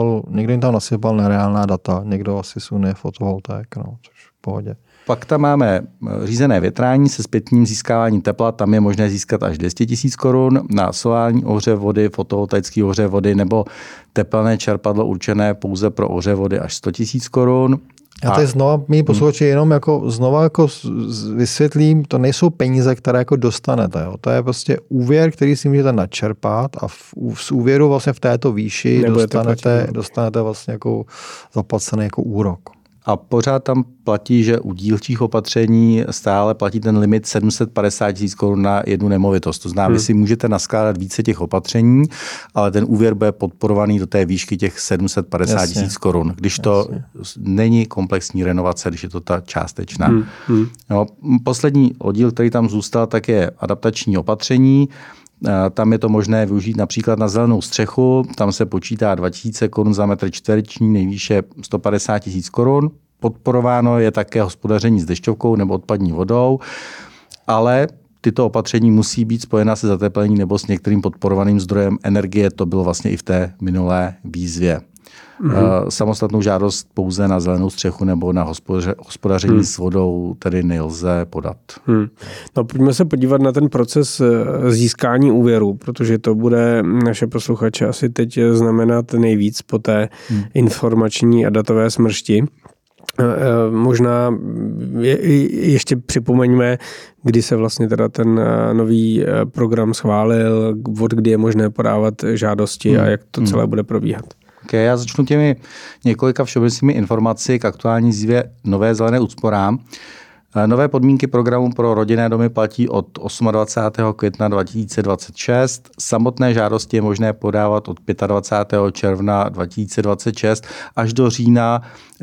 Speaker 2: nasypal nereálná data, někdo asi sunie fotovoltaik, což v pohodě.
Speaker 3: Pak tam máme řízené větrání se zpětným získáváním tepla, tam je možné získat až 200 000 korun, na solární ohřev vody, fotovoltaický ohřev vody nebo tepelné čerpadlo určené pouze pro ohřev vody až 100 000 korun.
Speaker 2: Já tady znova, mý posluchači, jenom znova vysvětlím, to nejsou peníze, které jako dostanete. Jo. To je prostě úvěr, který si můžete načerpat a z úvěru vlastně v této výši dostanete vlastně jako zaplacený jako úrok.
Speaker 3: A pořád tam platí, že u dílčích opatření stále platí ten limit 750 000 korun na jednu nemovitost. To znamená, vy si můžete naskládat více těch opatření, ale ten úvěr bude podporovaný do té výšky těch 750 000 korun. Když to není komplexní renovace, když je to ta částečná. No, poslední oddíl, který tam zůstal, tak je adaptační opatření. Tam je to možné využít například na zelenou střechu, tam se počítá 2000 korun za metr čtvereční, nejvýše 150 000 korun. Podporováno je také hospodaření s dešťovkou nebo odpadní vodou, ale tyto opatření musí být spojena se zateplení nebo s některým podporovaným zdrojem energie, to bylo vlastně i v té minulé výzvě. Samostatnou žádost pouze na zelenou střechu nebo na hospodaření s vodou tedy nelze podat.
Speaker 1: No, pojďme se podívat na ten proces získání úvěru, protože to bude naše posluchače asi teď znamenat nejvíc po té informační a datové smršti. Možná ještě připomeňme, kdy se vlastně teda ten nový program schválil, od kdy je možné podávat žádosti a jak to celé bude probíhat.
Speaker 3: Okay, já začnu těmi několika všeobecnými informací k aktuální výzvě Nové zelené úsporám. Nové podmínky programu pro rodinné domy platí od 28. května 2026. Samotné žádosti je možné podávat od 25. června 2026 až do října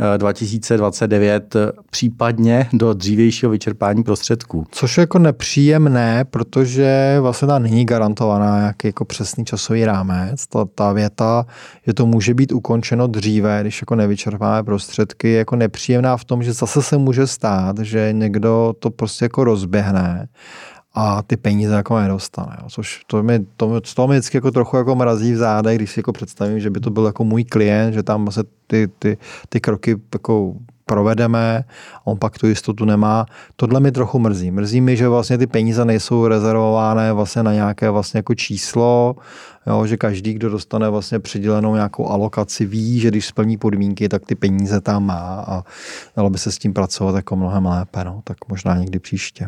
Speaker 3: 2029, případně do dřívějšího vyčerpání prostředků.
Speaker 2: Což je jako nepříjemné, protože vlastně ta není garantovaná nějaký jako přesný časový rámec. Ta věta, že to může být ukončeno dříve, když jako nevyčerpáme prostředky, je jako nepříjemná v tom, že zase se může stát, že někdo to prostě jako rozběhne a ty peníze jako nedostane. Což to mě vždycky jako trochu jako mrazí v zádech, když si jako představím, že by to byl jako můj klient, že tam vlastně ty kroky jako provedeme, on pak tu jistotu nemá. Tohle mi trochu mrzí. Mrzí mi, že vlastně ty peníze nejsou rezervované vlastně na nějaké vlastně jako číslo, jo, že každý, kdo dostane vlastně přidělenou nějakou alokaci, ví, že když splní podmínky, tak ty peníze tam má a dalo by se s tím pracovat jako mnohem lépe. No. Tak možná někdy příště.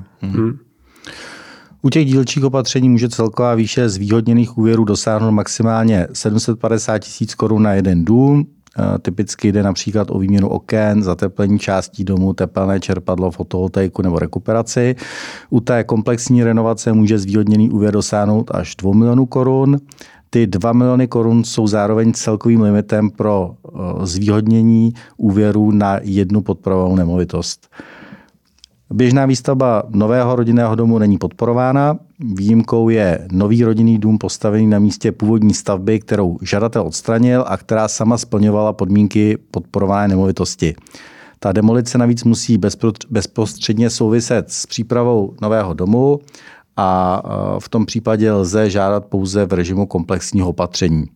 Speaker 3: U těch dílčích opatření může celková výše zvýhodněných úvěrů dosáhnout maximálně 750 000 korun na jeden dům. Typicky jde například o výměnu oken, zateplení částí domu, tepelné čerpadlo, fotovoltaiku nebo rekuperaci. U té komplexní renovace může zvýhodněný úvěr dosáhnout až 2 milionů korun. Ty 2 miliony korun jsou zároveň celkovým limitem pro zvýhodnění úvěru na jednu podporovanou nemovitost. Běžná výstavba nového rodinného domu není podporována. Výjimkou je nový rodinný dům postavený na místě původní stavby, kterou žadatel odstranil a která sama splňovala podmínky podporované nemovitosti. Ta demolice navíc musí bezprostředně souviset s přípravou nového domu a v tom případě lze žádat pouze v režimu komplexního opatření.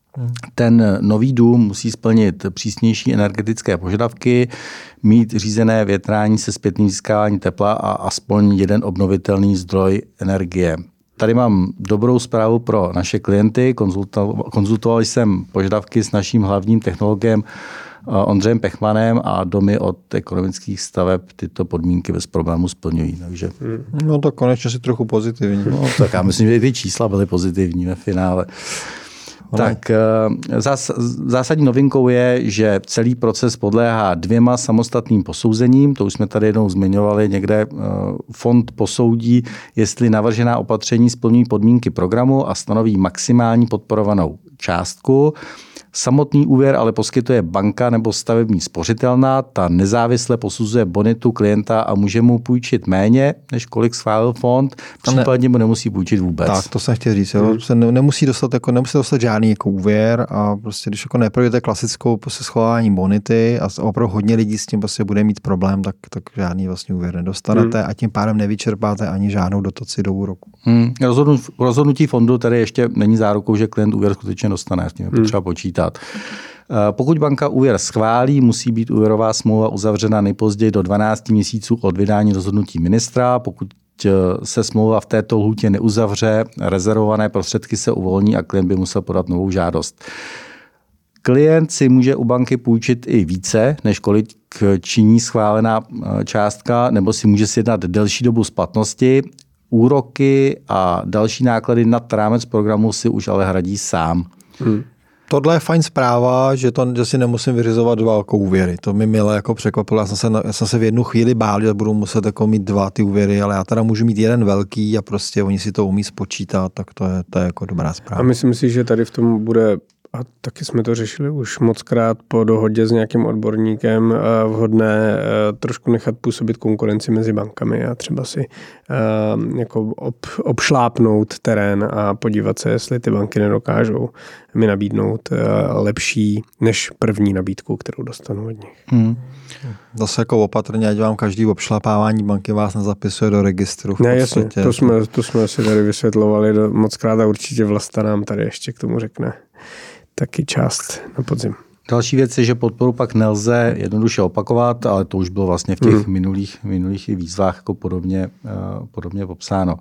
Speaker 3: Ten nový dům musí splnit přísnější energetické požadavky, mít řízené větrání se zpětným získáváním tepla a aspoň jeden obnovitelný zdroj energie. Tady mám dobrou zprávu pro naše klienty. Konzultoval jsem požadavky s naším hlavním technologem Ondřejem Pechmanem a domy od ekonomických staveb tyto podmínky bez problémú splňují. Takže...
Speaker 2: No to konečně si trochu pozitivní.
Speaker 3: No, tak já myslím, že i ty čísla byly pozitivní ve finále. Tak zásadní novinkou je, že celý proces podléhá 2 samostatným posouzením. To už jsme tady jednou zmiňovali. Někde fond posoudí, jestli navržená opatření splňují podmínky programu a stanoví maximální podporovanou částku. Samotný úvěr ale poskytuje banka nebo stavební spořitelna. Ta nezávisle posuzuje bonitu klienta a může mu půjčit méně, než kolik schválil fond. Případně mu nemusí půjčit vůbec.
Speaker 2: Tak, to jsem chtěl říct. Se nemusí dostat žádný jako úvěr a prostě, když jako neprojdete klasickou schvalování bonity a opravdu hodně lidí s tím prostě bude mít problém, tak žádný vlastně úvěr nedostanete a tím pádem nevyčerpáte ani žádnou dotaci do roku.
Speaker 3: Rozhodnutí fondu tady ještě není zárukou, že klient úvěr skutečně dostane. S tím je potřeba počítat. Pokud banka úvěr schválí, musí být úvěrová smlouva uzavřena nejpozději do 12 měsíců od vydání rozhodnutí ministra. Pokud se smlouva v této lhůtě neuzavře, rezervované prostředky se uvolní a klient by musel podat novou žádost. Klient si může u banky půjčit i více, než kolik činí schválená částka, nebo si může sjednat delší dobu splatnosti. Úroky a další náklady nad rámec programu si už ale hradí sám.
Speaker 2: Tohle je fajn zpráva, že si nemusím vyřizovat 2 jako úvěry. To mi mile jako překvapilo. Já jsem se v jednu chvíli bál, že budu muset jako mít 2 ty úvěry, ale já teda můžu mít jeden velký a prostě oni si to umí spočítat, tak to je jako dobrá zpráva.
Speaker 1: A myslím si, že tady v tom bude, a taky jsme to řešili už mockrát po dohodě s nějakým odborníkem, vhodné trošku nechat působit konkurenci mezi bankami a třeba si jako obšlápnout terén a podívat se, jestli ty banky nedokážou mi nabídnout lepší než první nabídku, kterou dostanu od nich.
Speaker 2: Zase jako opatrně, ať vám každý obšlapávání banky vás nezapisuje do registru.
Speaker 1: Ne, jasně, to jsme si tady vysvětlovali mockrát a určitě Vlasta nám tady ještě k tomu řekne taky část na podzim.
Speaker 3: Další věc je, že podporu pak nelze jednoduše opakovat, ale to už bylo vlastně v těch minulých výzvách jako podobně popsáno.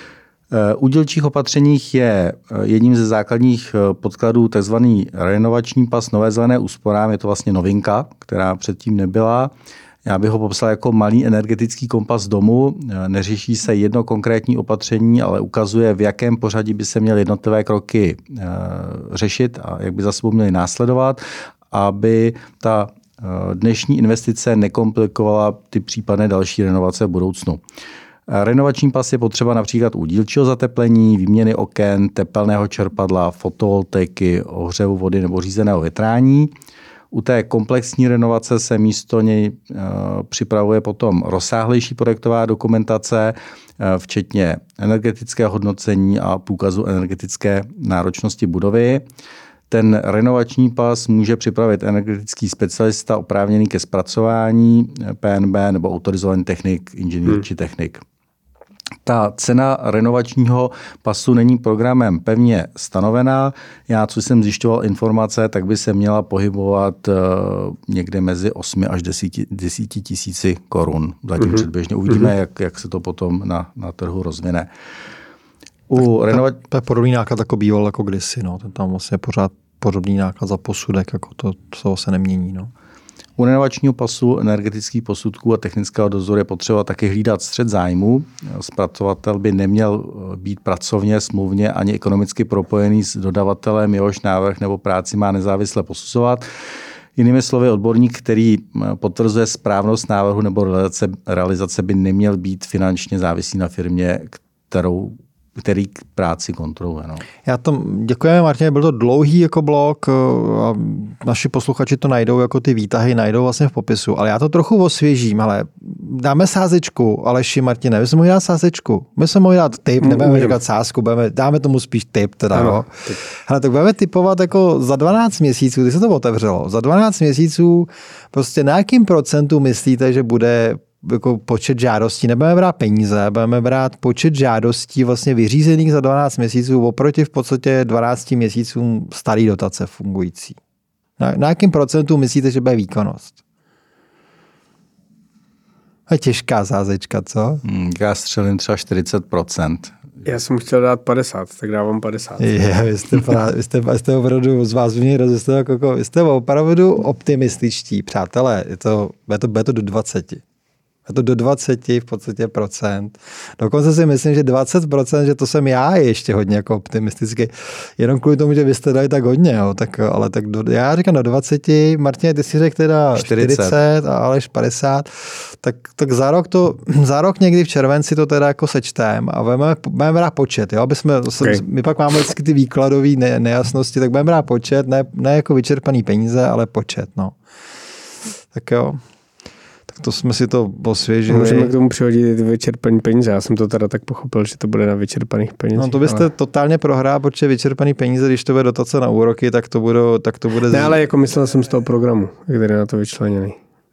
Speaker 3: U dílčích opatřeních je jedním ze základních podkladů tzv. Renovační pas Nové zelené úsporám. Je to vlastně novinka, která předtím nebyla. Já bych ho popsal jako malý energetický kompas domu. Neřeší se jedno konkrétní opatření, ale ukazuje, v jakém pořadí by se měly jednotlivé kroky řešit a jak by za sebou měly následovat, aby ta dnešní investice nekomplikovala ty případné další renovace v budoucnu. Renovační pas je potřeba například u dílčího zateplení, výměny oken, tepelného čerpadla, fotovoltaiky, ohřevu vody nebo řízeného větrání. U té komplexní renovace se místo něj připravuje potom rozsáhlejší projektová dokumentace, včetně energetického hodnocení a průkazu energetické náročnosti budovy. Ten renovační pas může připravit energetický specialista oprávněný ke zpracování, PNB nebo autorizovaný technik, inženýr či technik. Ta cena renovačního pasu není programem pevně stanovená. Já, co jsem zjišťoval informace, tak by se měla pohybovat někde mezi 8 až 10 tisíci korun. Zatím předběžně uvidíme, jak se to potom na trhu rozvine.
Speaker 2: To je podobný náklad, jako býval jako kdysi. No. Tam vlastně pořád podobný náklad za posudek, jako to se nemění. No.
Speaker 3: U renovačního pasu, energetických posudků a technického dozoru je potřeba taky hlídat střet zájmu. Zpracovatel by neměl být pracovně, smluvně ani ekonomicky propojený s dodavatelem, jehož návrh nebo práci má nezávisle posuzovat. Jinými slovy, odborník, který potvrzuje správnost návrhu nebo realizace, by neměl být finančně závislý na firmě, který práci kontroluje. No.
Speaker 2: Děkujeme, Martine, byl to dlouhý jako blog a naši posluchači to najdou, jako ty výtahy najdou vlastně v popisu, ale já to trochu osvěžím, ale dáme sázečku, Aleši, Martine, my jsme mohli dát sázečku. My jsme mohli dát tip, nebudeme říkat sázku, dáme tomu spíš tip teda, jo. Ale tak budeme tipovat jako za 12 měsíců, když se to otevřelo, za 12 měsíců prostě na jakým procentu myslíte, že bude jako počet žádostí, nebudeme brát peníze, budeme brát počet žádostí vlastně vyřízených za 12 měsíců oproti v podstatě 12 měsícům starý dotace fungující. Na jakým procentu myslíte, že bude výkonnost? A těžká sázečka, co?
Speaker 3: Já střelím třeba 40%.
Speaker 1: Já jsem chtěl dát 50, tak dávám 50.
Speaker 2: Vy jste opravdu, z vás vy jste opravdu optimističtí, přátelé. Bude to do 20. Je to do 20 v podstatě procent. Dokonce si myslím, že 20%, že to jsem já ještě hodně jako optimistický. Jenom kvůli tomu, že vy jste dali tak hodně, jo. Já říkám do 20, Martin, ty si řekl teda 40 a Aleš 50, tak za rok někdy v červenci to teda jako sečtem a budeme brát počet, jo, my pak máme vždycky ty výkladové nejasnosti, tak budeme brát počet, ne jako vyčerpaný peníze, ale počet, no. Tak jo. To jsme si to osvěžili.
Speaker 1: Můžeme k tomu přihodit vyčerpaný peníze. Já jsem to teda tak pochopil, že to bude na vyčerpaných penězích.
Speaker 2: No to byste totálně prohrál, protože vyčerpaný peníze, když to bude dotace na úroky, tak to bude...
Speaker 1: Ne, ale jako myslel jsem z toho programu, který je na to vyčleněný.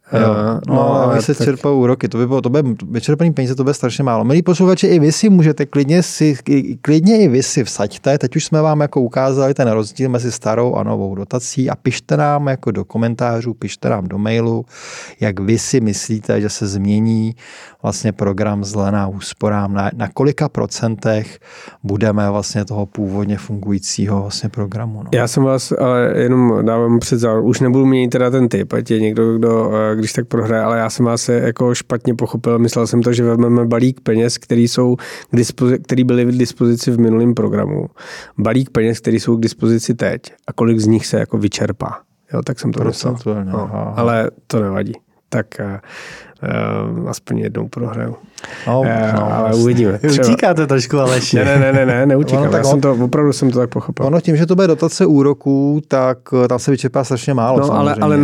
Speaker 2: Ale vy se čerpají úroky, to bude vyčerpaný peníze, to bude strašně málo. Milí posluchači, i vy si můžete klidně i vy si vsaďte, teď už jsme vám jako ukázali ten rozdíl mezi starou a novou dotací a pište nám jako do komentářů, pište nám do mailu, jak vy si myslíte, že se změní vlastně program Zelená úsporám, na kolika procentech budeme vlastně toho původně fungujícího vlastně programu. No.
Speaker 1: Já jsem vás ale jenom dávám před závěr, už nebudu měnit teda ten tip, ať je někdo, kdo když tak prohraje, ale já jsem vás jako špatně pochopil. Myslel jsem to, že vezmeme balík peněz, který byly k dispozici v minulém programu. Balík peněz, který jsou k dispozici teď a kolik z nich se jako vyčerpá. Jo, tak jsem to myslel. No, ale to nevadí. Tak aspoň jednou prohraju. Ale uvidíme.
Speaker 3: Utíkáte trošku, Aleši.
Speaker 1: Ne, neutíkám. Opravdu jsem to tak pochopil.
Speaker 2: Ono tím, že to bude dotace úroků, tak tam se vyčerpá strašně málo.
Speaker 1: No, ale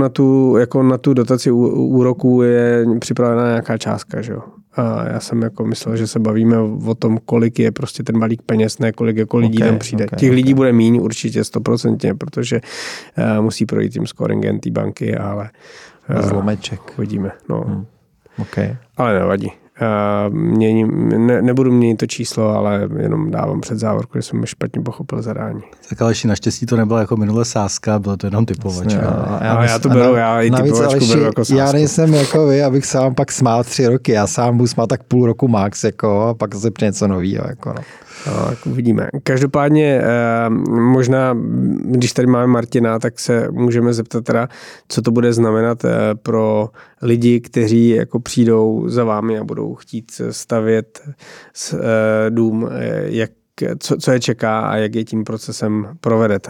Speaker 1: na tu dotaci úroků je připravená nějaká částka, že jo? A já jsem jako myslel, že se bavíme o tom, kolik je prostě ten balík peněz, ne kolik jako lidí tam přijde. Těch lidí bude míň určitě 100%, protože musí projít tím scoringem té banky, ale
Speaker 2: zlomeček.
Speaker 1: Uvidíme. No.
Speaker 2: Okay.
Speaker 1: Ale nevadí. Nebudu měnit to číslo, ale jenom dávám před závorku, že jsem špatně pochopil zadání.
Speaker 3: Tak Aleši, naštěstí to nebyla jako minulé sázka, bylo to jenom typovačka.
Speaker 1: Já to beru, já i typovačku beru jako sázku.
Speaker 2: Já nejsem jako vy, abych se vám pak smál 3 roky, já sám budu smál tak půl roku max, jako, a pak zase něco novýho. Jako, no.
Speaker 1: Tak uvidíme. Každopádně možná, když tady máme Martina, tak se můžeme zeptat teda, co to bude znamenat pro lidi, kteří jako přijdou za vámi a budou chtít stavět dům, co je čeká a jak je tím procesem provedete.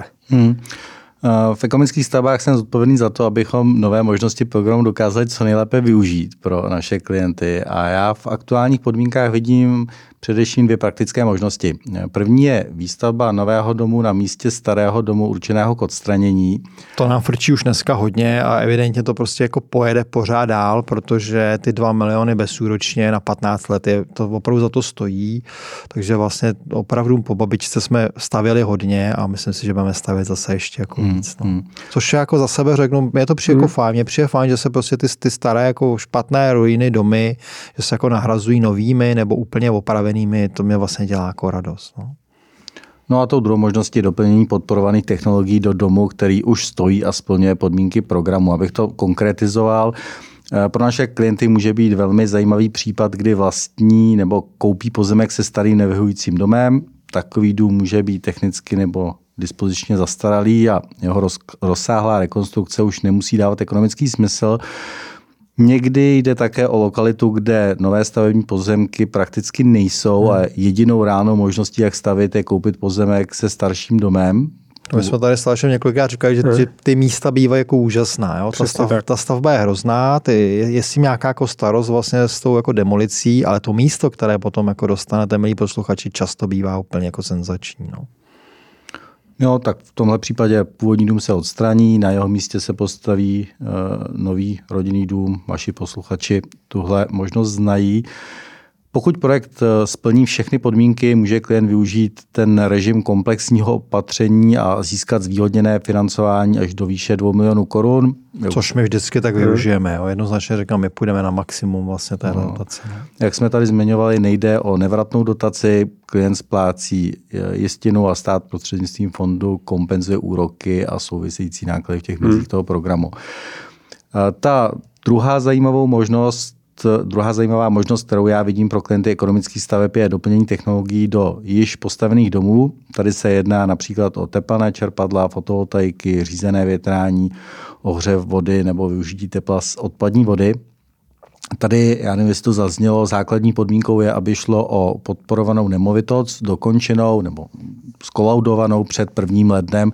Speaker 3: V ekonomických stavbách jsem zodpovědný za to, abychom nové možnosti programu dokázali co nejlépe využít pro naše klienty. A já v aktuálních podmínkách vidím především 2 praktické možnosti. První je výstavba nového domu na místě starého domu určeného k odstranění.
Speaker 2: To nám frčí už dneska hodně a evidentně to prostě jako pojede pořád dál, protože ty 2 miliony bezúročně na 15 let to opravdu za to stojí. Takže vlastně opravdu po babičce jsme stavěli hodně a myslím si, že budeme stavět zase ještě jako víc. No. Což jako za sebe řeknu, mě to přijde jako fajn. Mně přijde fajn, že se prostě ty staré jako špatné ruiny domy, že se jako nahrazují novými nebo úplně opravenými, to mě vlastně dělá jako radost.
Speaker 3: No a tou druhou možností je doplnění podporovaných technologií do domu, který už stojí a splňuje podmínky programu. Abych to konkretizoval, pro naše klienty může být velmi zajímavý případ, kdy vlastní nebo koupí pozemek se starým nevyhovujícím domem. Takový dům může být technicky nebo dispozičně zastaralý a jeho rozsáhlá rekonstrukce už nemusí dávat ekonomický smysl. Někdy jde také o lokalitu, kde nové stavební pozemky prakticky nejsou a jedinou reálnou možností, jak stavit, je koupit pozemek se starším domem.
Speaker 2: My jsme tady slyšeli několikrát říkali, že ty místa bývají jako úžasná. Jo? Ta stavba je hrozná, je s tím nějaká jako starost vlastně s tou jako demolicí, ale to místo, které potom jako dostanete, milí posluchači, často bývá úplně jako senzační. No.
Speaker 3: Jo, tak v tomhle případě původní dům se odstraní, na jeho místě se postaví nový rodinný dům. Vaši posluchači tuhle možnost znají. Pokud projekt splní všechny podmínky, může klient využít ten režim komplexního opatření a získat zvýhodněné financování až do výše 2 milionů korun.
Speaker 2: Což my vždycky tak využijeme. Jo. Jednoznačně říkám, my půjdeme na maximum vlastně téhle dotace.
Speaker 3: Jak jsme tady zmiňovali, nejde o nevratnou dotaci, klient splácí jistinu a stát prostřednictvím fondu kompenzuje úroky a související náklady v těch mezích toho programu. Ta druhá zajímavá možnost, kterou já vidím pro klienty ekonomických staveb, je doplnění technologií do již postavených domů. Tady se jedná například o tepelné čerpadla, fotovoltaiky, řízené větrání, ohřev vody nebo využití tepla z odpadní vody. Tady, já nevím, jestli to zaznělo, základní podmínkou je, aby šlo o podporovanou nemovitost, dokončenou nebo skolaudovanou před 1. lednem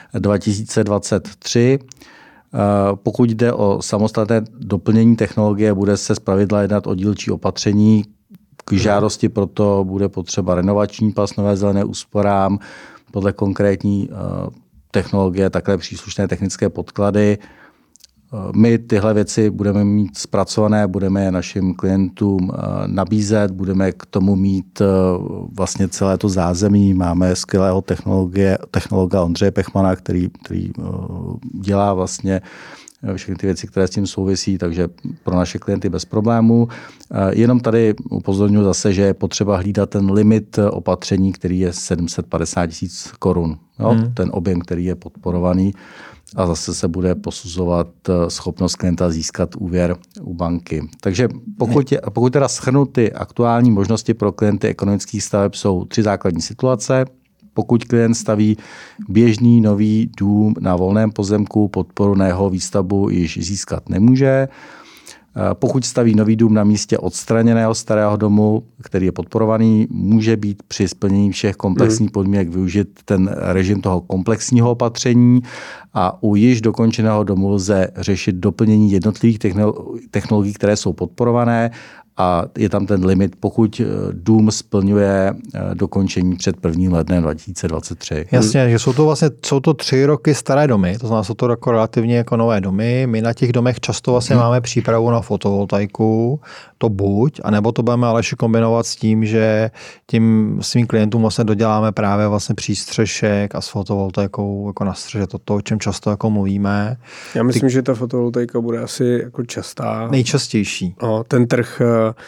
Speaker 3: 2023. Pokud jde o samostatné doplnění technologie, bude se zpravidla jednat o dílčí opatření. K žádosti proto bude potřeba renovační pas, nové zelené úsporám, podle konkrétní technologie, takhle příslušné technické podklady. My tyhle věci budeme mít zpracované, budeme je našim klientům nabízet, budeme k tomu mít vlastně celé to zázemí. Máme skvělého technologa Ondřeje Pechmana, který dělá vlastně všechny ty věci, které s tím souvisí, takže pro naše klienty bez problémů. Jenom tady upozorňuji zase, že je potřeba hlídat ten limit opatření, který je 750 000 korun. Ten objem, který je podporovaný. A zase se bude posuzovat schopnost klienta získat úvěr u banky. Takže pokud teda shrnu ty aktuální možnosti pro klienty ekonomických staveb, jsou 3 základní situace. Pokud klient staví běžný nový dům na volném pozemku, podporu na jeho výstavbu již získat nemůže. Pokud staví nový dům na místě odstraněného starého domu, který je podporovaný, může být při splnění všech komplexních podmínek využit ten režim toho komplexního opatření a u již dokončeného domu lze řešit doplnění jednotlivých technologií, které jsou podporované a je tam ten limit, pokud dům splňuje dokončení před 1. lednem 2023.
Speaker 2: Jasně, že jsou to 3 roky staré domy, to znamená, jsou to jako relativně jako nové domy. My na těch domech často vlastně máme přípravu na fotovoltaiku, to buď, anebo to budeme ale ještě kombinovat s tím, že tím svým klientům vlastně doděláme právě vlastně přístřešek a s fotovoltaikou jako na střeše, to, o čem často jako mluvíme.
Speaker 1: Já myslím, že ta fotovoltaika bude asi jako častá.
Speaker 2: Nejčastější.
Speaker 1: Ten trh,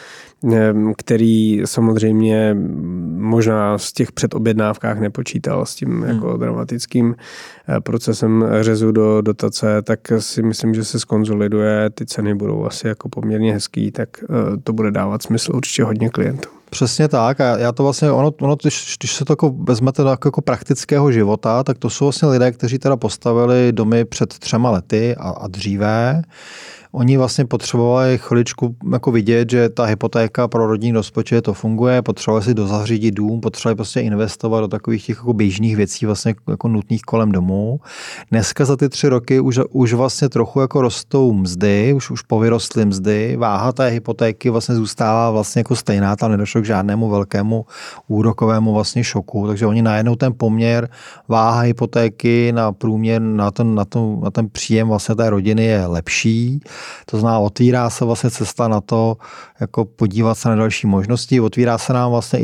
Speaker 1: který samozřejmě možná z těch předobjednávkách nepočítal s tím jako dramatickým procesem řezu do dotace, tak si myslím, že se skonsoliduje, ty ceny budou asi jako poměrně hezký, tak to bude dávat smysl určitě hodně klientů.
Speaker 2: Přesně tak a já to vlastně, když se to jako vezmete do jako praktického života, tak to jsou vlastně lidé, kteří teda postavili domy před 3 lety a dříve. Oni vlastně potřebovali chviličku jako vidět, že ta hypotéka pro rodinný rozpočet to funguje, potřebovali si dozařídit dům, potřebovali prostě investovat do takových těch jako běžných věcí vlastně jako nutných kolem domu. Dneska za ty 3 roky už vlastně trochu jako rostou mzdy, už povyrostly mzdy, váha té hypotéky vlastně zůstává vlastně jako stejná, tam nedošlo k žádnému velkému úrokovému vlastně šoku, takže oni najednou ten poměr váha hypotéky na průměr na ten příjem vlastně té rodiny je lepší. To znamená, otvírá se vlastně cesta na to, jako podívat se na další možnosti, otvírá se nám vlastně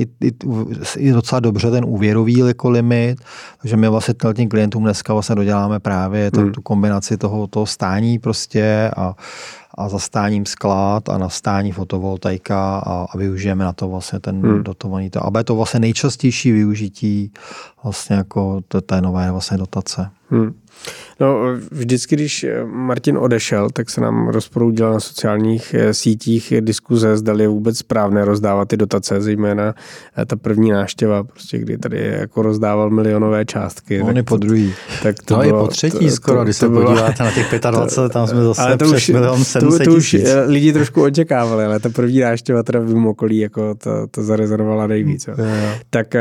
Speaker 2: i docela dobře ten úvěrový jako limit, takže my vlastně těm klientům dneska vlastně doděláme právě tu kombinaci toho stání prostě a zastáním sklad a nastání fotovoltaika a využijeme na to vlastně ten dotovaný. A bude to vlastně nejčastější využití vlastně jako té nové vlastně dotace.
Speaker 1: No, vždycky, když Martin odešel, tak se nám rozproudila na sociálních sítích diskuze, zdali je vůbec správné rozdávat ty dotace, zejména ta první návštěva, prostě, kdy tady jako rozdával milionové částky.
Speaker 2: On je po druhý.
Speaker 3: Tak to bylo, i po třetí skoro, když se podíváte na těch 25, tam jsme zase přes 1 700 000.
Speaker 1: To už lidi trošku očekávali, ale ta první návštěva teda v mým okolí jako to zarezervovala nejvíc. Tak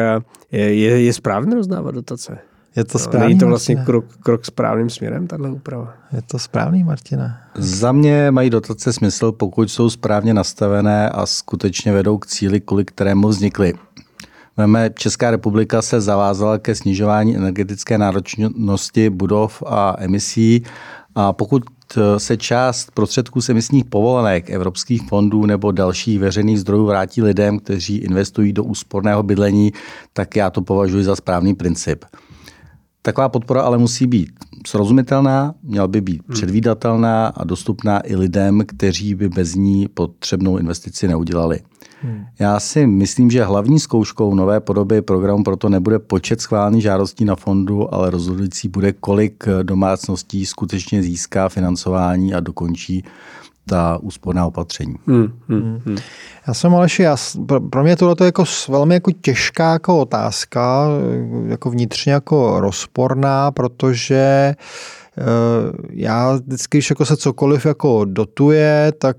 Speaker 1: je správné rozdávat dotace?
Speaker 2: Je to správný,
Speaker 1: není to vlastně krok správným směrem, tahle úprava?
Speaker 2: Je to správný, Martine?
Speaker 3: Za mě mají dotace smysl, pokud jsou správně nastavené a skutečně vedou k cíli, kvůli kterému vznikly. Česká republika se zavázala ke snižování energetické náročnosti budov a emisí a pokud se část prostředků z emisních povolenek, evropských fondů nebo dalších veřejných zdrojů vrátí lidem, kteří investují do úsporného bydlení, tak já to považuji za správný princip. Taková podpora ale musí být srozumitelná, měla by být předvídatelná a dostupná i lidem, kteří by bez ní potřebnou investici neudělali. Já si myslím, že hlavní zkouškou nové podoby programu proto nebude počet schválených žádostí na fondu, ale rozhodující bude, kolik domácností skutečně získá financování a dokončí ta úsporná opatření.
Speaker 2: Já jsem Aleši, pro mě tohle je jako velmi jako těžká jako otázka, jako vnitřně jako rozporná, protože já vždycky, když jako se cokoliv jako dotuje, tak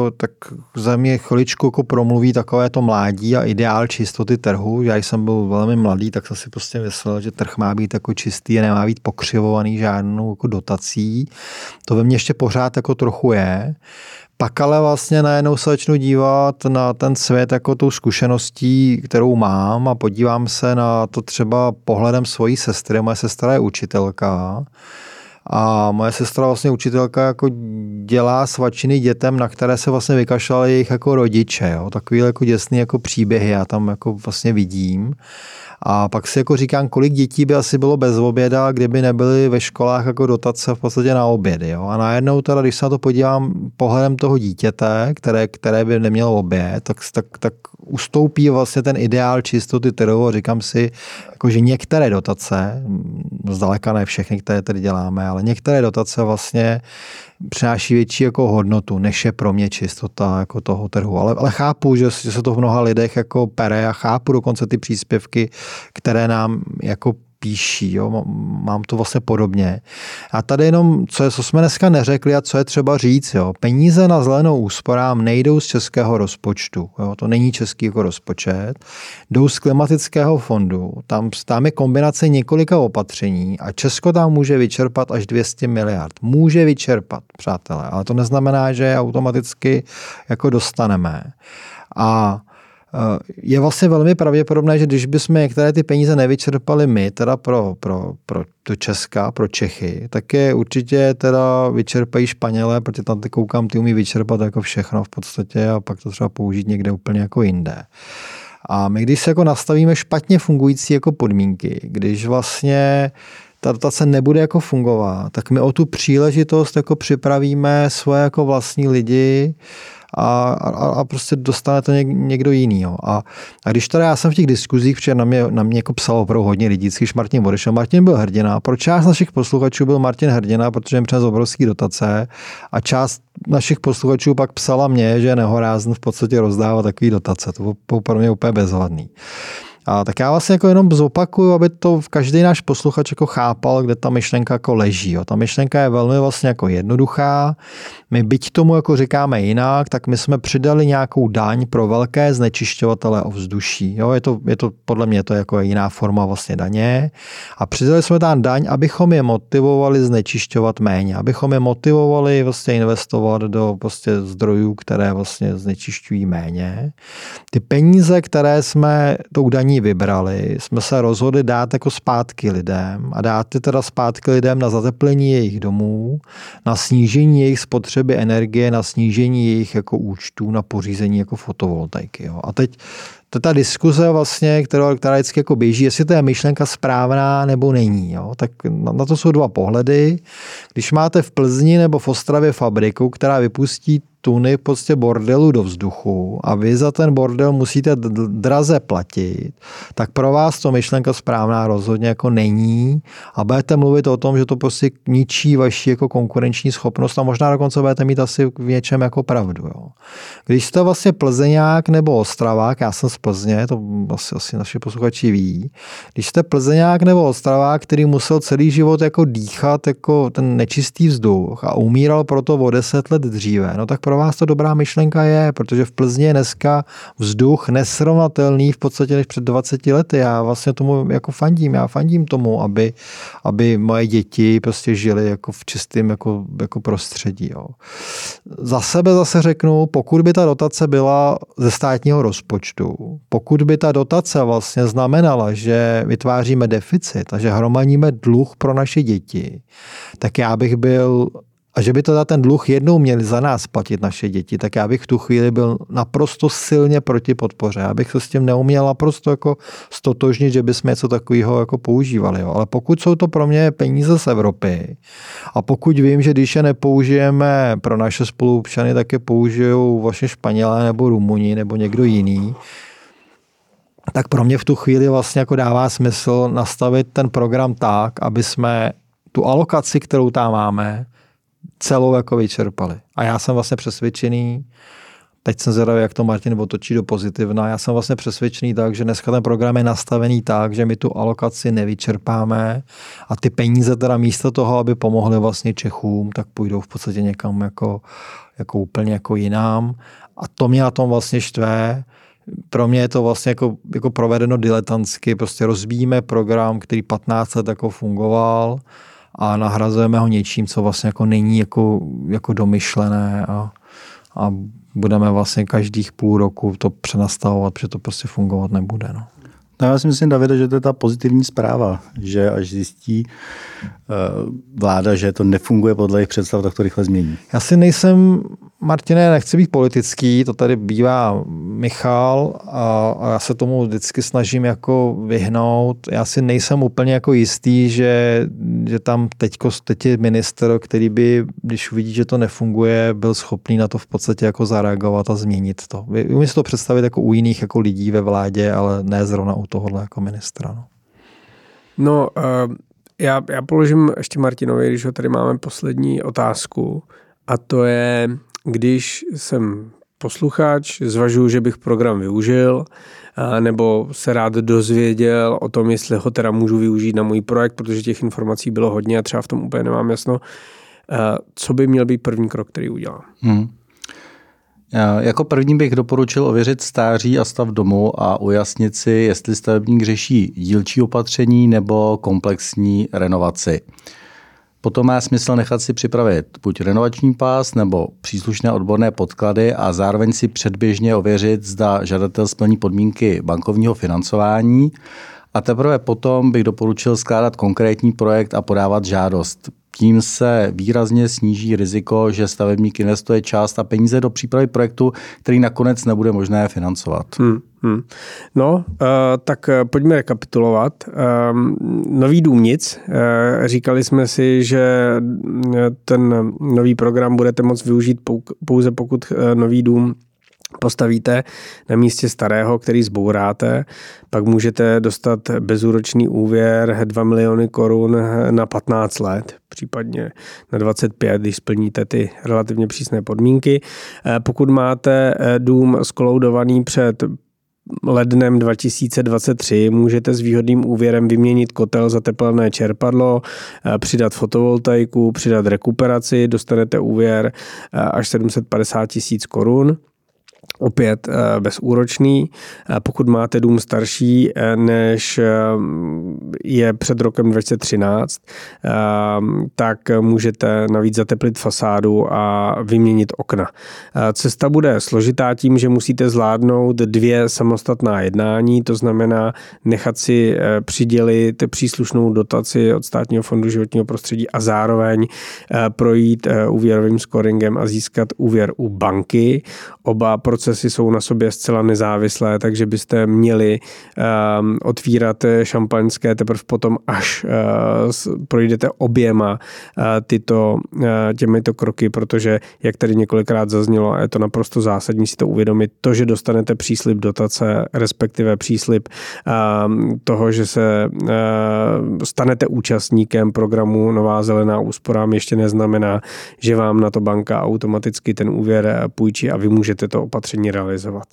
Speaker 2: za mě chviličku jako promluví takové to mládí a ideál čistoty trhu. Já jsem byl velmi mladý, tak jsem si prostě myslel, že trh má být jako čistý a nemá být pokřivovaný žádnou jako dotací. To ve mně ještě pořád jako trochu je. Pak ale vlastně najednou se začnu dívat na ten svět jako tou zkušeností, kterou mám a podívám se na to třeba pohledem svojí sestry. Moje sestra je učitelka. A moje sestra vlastně učitelka jako dělá svačiny dětem, na které se vlastně vykašlali jejich jako rodiče. Jo? Takový jako děsný jako příběhy já tam jako vlastně vidím. A pak si jako říkám, kolik dětí by asi bylo bez oběda, kdyby nebyly ve školách jako dotace v podstatě na obědy. Jo? A najednou teda, když se na to podívám pohledem toho dítěte, které by nemělo oběd, tak ustoupí vlastně ten ideál čistoty trhu a říkám si, jako, že některé dotace, zdaleka ne všechny, které tady děláme, ale některé dotace vlastně přináší větší jako hodnotu, než je pro mě čistota jako toho trhu. Ale chápu, že se to v mnoha lidech jako pere a chápu dokonce ty příspěvky, které nám jako píší. Jo? Mám to vlastně podobně. A tady jenom, co jsme dneska neřekli a co je třeba říct. Jo? Peníze na zelenou úsporám nejdou z českého rozpočtu. Jo? To není český jako rozpočet. Jdou z klimatického fondu. Tam je kombinace několika opatření a Česko tam může vyčerpat až 200 miliard. Může vyčerpat, přátelé, ale to neznamená, že je automaticky jako dostaneme. A je vlastně velmi pravděpodobné, že když bychom některé ty peníze nevyčerpali my, teda pro do Česka, pro Čechy, tak je určitě teda vyčerpají Španělé, protože tam koukám, ty umí vyčerpat jako všechno v podstatě a pak to třeba použít někde úplně jako jinde. A my když se jako nastavíme špatně fungující jako podmínky, když vlastně ta dotace nebude jako fungovat, tak my o tu příležitost jako připravíme svoje jako vlastní lidi a prostě dostane to někdo jiný. Jo. A když teda já jsem v těch diskuzích, protože na mě jako psalo opravdu hodně lidí, když Martin odešel. Martin byl hrdina. Pro část našich posluchačů byl Martin hrdina, protože jim přines obrovský dotace a část našich posluchačů pak psala mě, že je nehorázný v podstatě rozdává takový dotace. To bylo pro mě úplně bezvadný. A tak já vlastně jako jenom zopakuju, aby to každý náš posluchač jako chápal, kde ta myšlenka jako leží. Jo. Ta myšlenka je velmi vlastně jako jednoduchá. My byť tomu jako říkáme jinak, tak my jsme přidali nějakou daň pro velké znečišťovatele ovzduší. Jo. Je to podle mě to jako jiná forma vlastně daně. A přidali jsme tam daň, abychom je motivovali znečišťovat méně, abychom je motivovali vlastně investovat do prostě zdrojů, které vlastně znečišťují méně. Ty peníze, které jsme tou daní vybrali, jsme se rozhodli dát jako zpátky lidem a dát je teda zpátky lidem na zateplení jejich domů, na snížení jejich spotřeby energie, na snížení jejich jako účtů, na pořízení jako fotovoltaiky. Jo. A teď ta diskuze vlastně, která vždycky jako běží, jestli to je myšlenka správná nebo není. Jo. Tak na to jsou dva pohledy. Když máte v Plzni nebo v Ostravě fabriku, která vypustí tuny prostě bordelu do vzduchu a vy za ten bordel musíte draze platit, tak pro vás to myšlenka správná rozhodně jako není a budete mluvit o tom, že to prostě ničí vaši jako konkurenční schopnost a možná dokonce budete mít asi v něčem jako pravdu. Jo. Když jste vlastně Plzeňák nebo Ostravák, já jsem z Plzně, to asi naši posluchači ví, když jste Plzeňák nebo Ostravák, který musel celý život jako dýchat jako ten nečistý vzduch a umíral proto o 10 let dříve, no tak pro vás to dobrá myšlenka je, protože v Plzni je dneska vzduch nesrovnatelný v podstatě než před 20 lety. Já vlastně tomu jako fandím. Já fandím tomu, aby moje děti prostě žily jako v čistém jako prostředí. Jo. Za sebe zase řeknu, pokud by ta dotace byla ze státního rozpočtu, stranu, pokud by ta dotace vlastně znamenala, že vytváříme deficit a že hromadíme dluh pro naše děti, tak já bych byl, a že by teda ten dluh jednou měli za nás platit naše děti, tak já bych v tu chvíli byl naprosto silně proti podpoře. Já bych se s tím neuměl naprosto jako stotožnit, že bychom něco takového jako používali. Jo. Ale pokud jsou to pro mě peníze z Evropy a pokud vím, že když je nepoužijeme pro naše spoluobčany, tak je použijou vaše Španělé nebo Rumuni nebo někdo jiný, tak pro mě v tu chvíli vlastně jako dává smysl nastavit ten program tak, aby jsme tu alokaci, kterou tam máme, celou jako vyčerpali. A já jsem vlastně přesvědčený, teď jsem zvědavý, jak to Martin otočí do pozitivna, já jsem vlastně přesvědčený tak, že dneska ten program je nastavený tak, že my tu alokaci nevyčerpáme a ty peníze teda místo toho, aby pomohly vlastně Čechům, tak půjdou v podstatě někam jako úplně jako jinam. A to mě na tom vlastně štve. Pro mě je to vlastně jako provedeno diletantsky, prostě rozbíjíme program, který 15 let jako fungoval, a nahrazujeme ho něčím, co vlastně jako není jako domyšlené a budeme vlastně každých půl roku to přenastavovat, protože to prostě fungovat nebude. No.
Speaker 3: No já si myslím, Davide, že to je ta pozitivní zpráva, že až zjistí vláda, že to nefunguje podle jejich představ, tak to rychle změní.
Speaker 2: Já si nejsem, Martine, nechci být politický, to tady bývá Michal a já se tomu vždycky snažím jako vyhnout. Já si nejsem úplně jako jistý, že tam teď je ministr, který by, když uvidí, že to nefunguje, byl schopný na to v podstatě jako zareagovat a změnit to. Umím si to představit jako u jiných jako lidí ve vládě, ale ne zrovna u tohohle jako ministra.
Speaker 1: No, já položím ještě Martinovi, když ho tady máme poslední otázku, a to je, když jsem posluchač, zvažuji, že bych program využil, nebo se rád dozvěděl o tom, jestli ho teda můžu využít na můj projekt, protože těch informací bylo hodně a třeba v tom úplně nemám jasno. Co by měl být první krok, který udělám?
Speaker 3: Jako první bych doporučil ověřit stáří a stav domu a ujasnit si, jestli stavebník řeší dílčí opatření nebo komplexní renovaci. Potom má smysl nechat si připravit buď renovační pás nebo příslušné odborné podklady a zároveň si předběžně ověřit, zda žadatel splní podmínky bankovního financování. A teprve potom bych doporučil skládat konkrétní projekt a podávat žádost. Tím se výrazně sníží riziko, že stavebník investuje část a peníze do přípravy projektu, který nakonec nebude možné financovat.
Speaker 1: No, tak pojďme rekapitulovat. Nový dům nic. Říkali jsme si, že ten nový program budete moct využít pouze pokud nový dům postavíte na místě starého, který zbouráte, pak můžete dostat bezúročný úvěr 2 miliony korun na 15 let, případně na 25, když splníte ty relativně přísné podmínky. Pokud máte dům skoloudovaný před lednem 2023 můžete s výhodným úvěrem vyměnit kotel za tepelné čerpadlo, přidat fotovoltaiku, přidat rekuperaci, dostanete úvěr až 750 000 korun. Opět bezúročný. Pokud máte dům starší, než je před rokem 2013, tak můžete navíc zateplit fasádu a vyměnit okna. Cesta bude složitá tím, že musíte zvládnout 2 samostatná jednání, to znamená nechat si přidělit příslušnou dotaci od Státního fondu životního prostředí a zároveň projít úvěrovým scoringem a získat úvěr u banky. Oba procesy jsou na sobě zcela nezávislé, takže byste měli otvírat šampaňské teprve potom, až projdete oběma těmito kroky, protože, jak tady několikrát zaznělo, a je to naprosto zásadní si to uvědomit, to, že dostanete příslib dotace, respektive příslib toho, že se stanete účastníkem programu Nová zelená úsporám, ještě neznamená, že vám na to banka automaticky ten úvěr půjčí a vy můžete to opatření realizovat.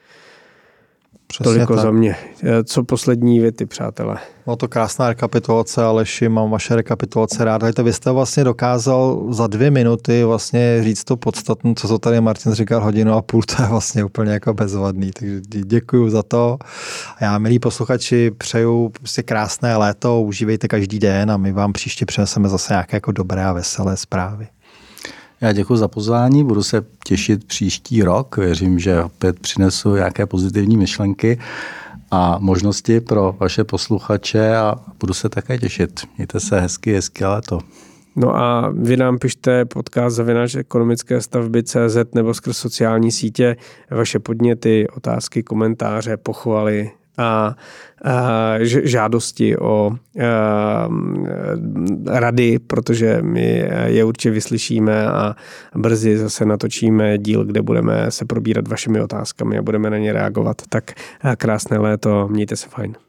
Speaker 1: Přesně toliko tak. Za mě. Co poslední věty, přátelé?
Speaker 2: No to krásná rekapitulace, Aleši, mám vaše rekapitulace rád. Vy jste vlastně dokázal za 2 minuty vlastně říct to podstatné, co tady Martin říkal 1,5 hodiny, to je vlastně úplně jako bezvadný. Takže děkuju za to. A já, milí posluchači, přeju prostě krásné léto, užívejte každý den a my vám příště přineseme zase nějaké jako dobré a veselé zprávy.
Speaker 3: Já děkuji za pozvání, budu se těšit příští rok. Věřím, že opět přinesu nějaké pozitivní myšlenky a možnosti pro vaše posluchače a budu se také těšit. Mějte se hezky léto.
Speaker 1: No a vy nám pište podcast @ekonomickéstavby.cz nebo skrz sociální sítě vaše podněty, otázky, komentáře, pochvaly a žádosti o rady, protože my je určitě vyslyšíme a brzy zase natočíme díl, kde budeme se probírat vašimi otázkami a budeme na ně reagovat. Tak krásné léto, mějte se fajn.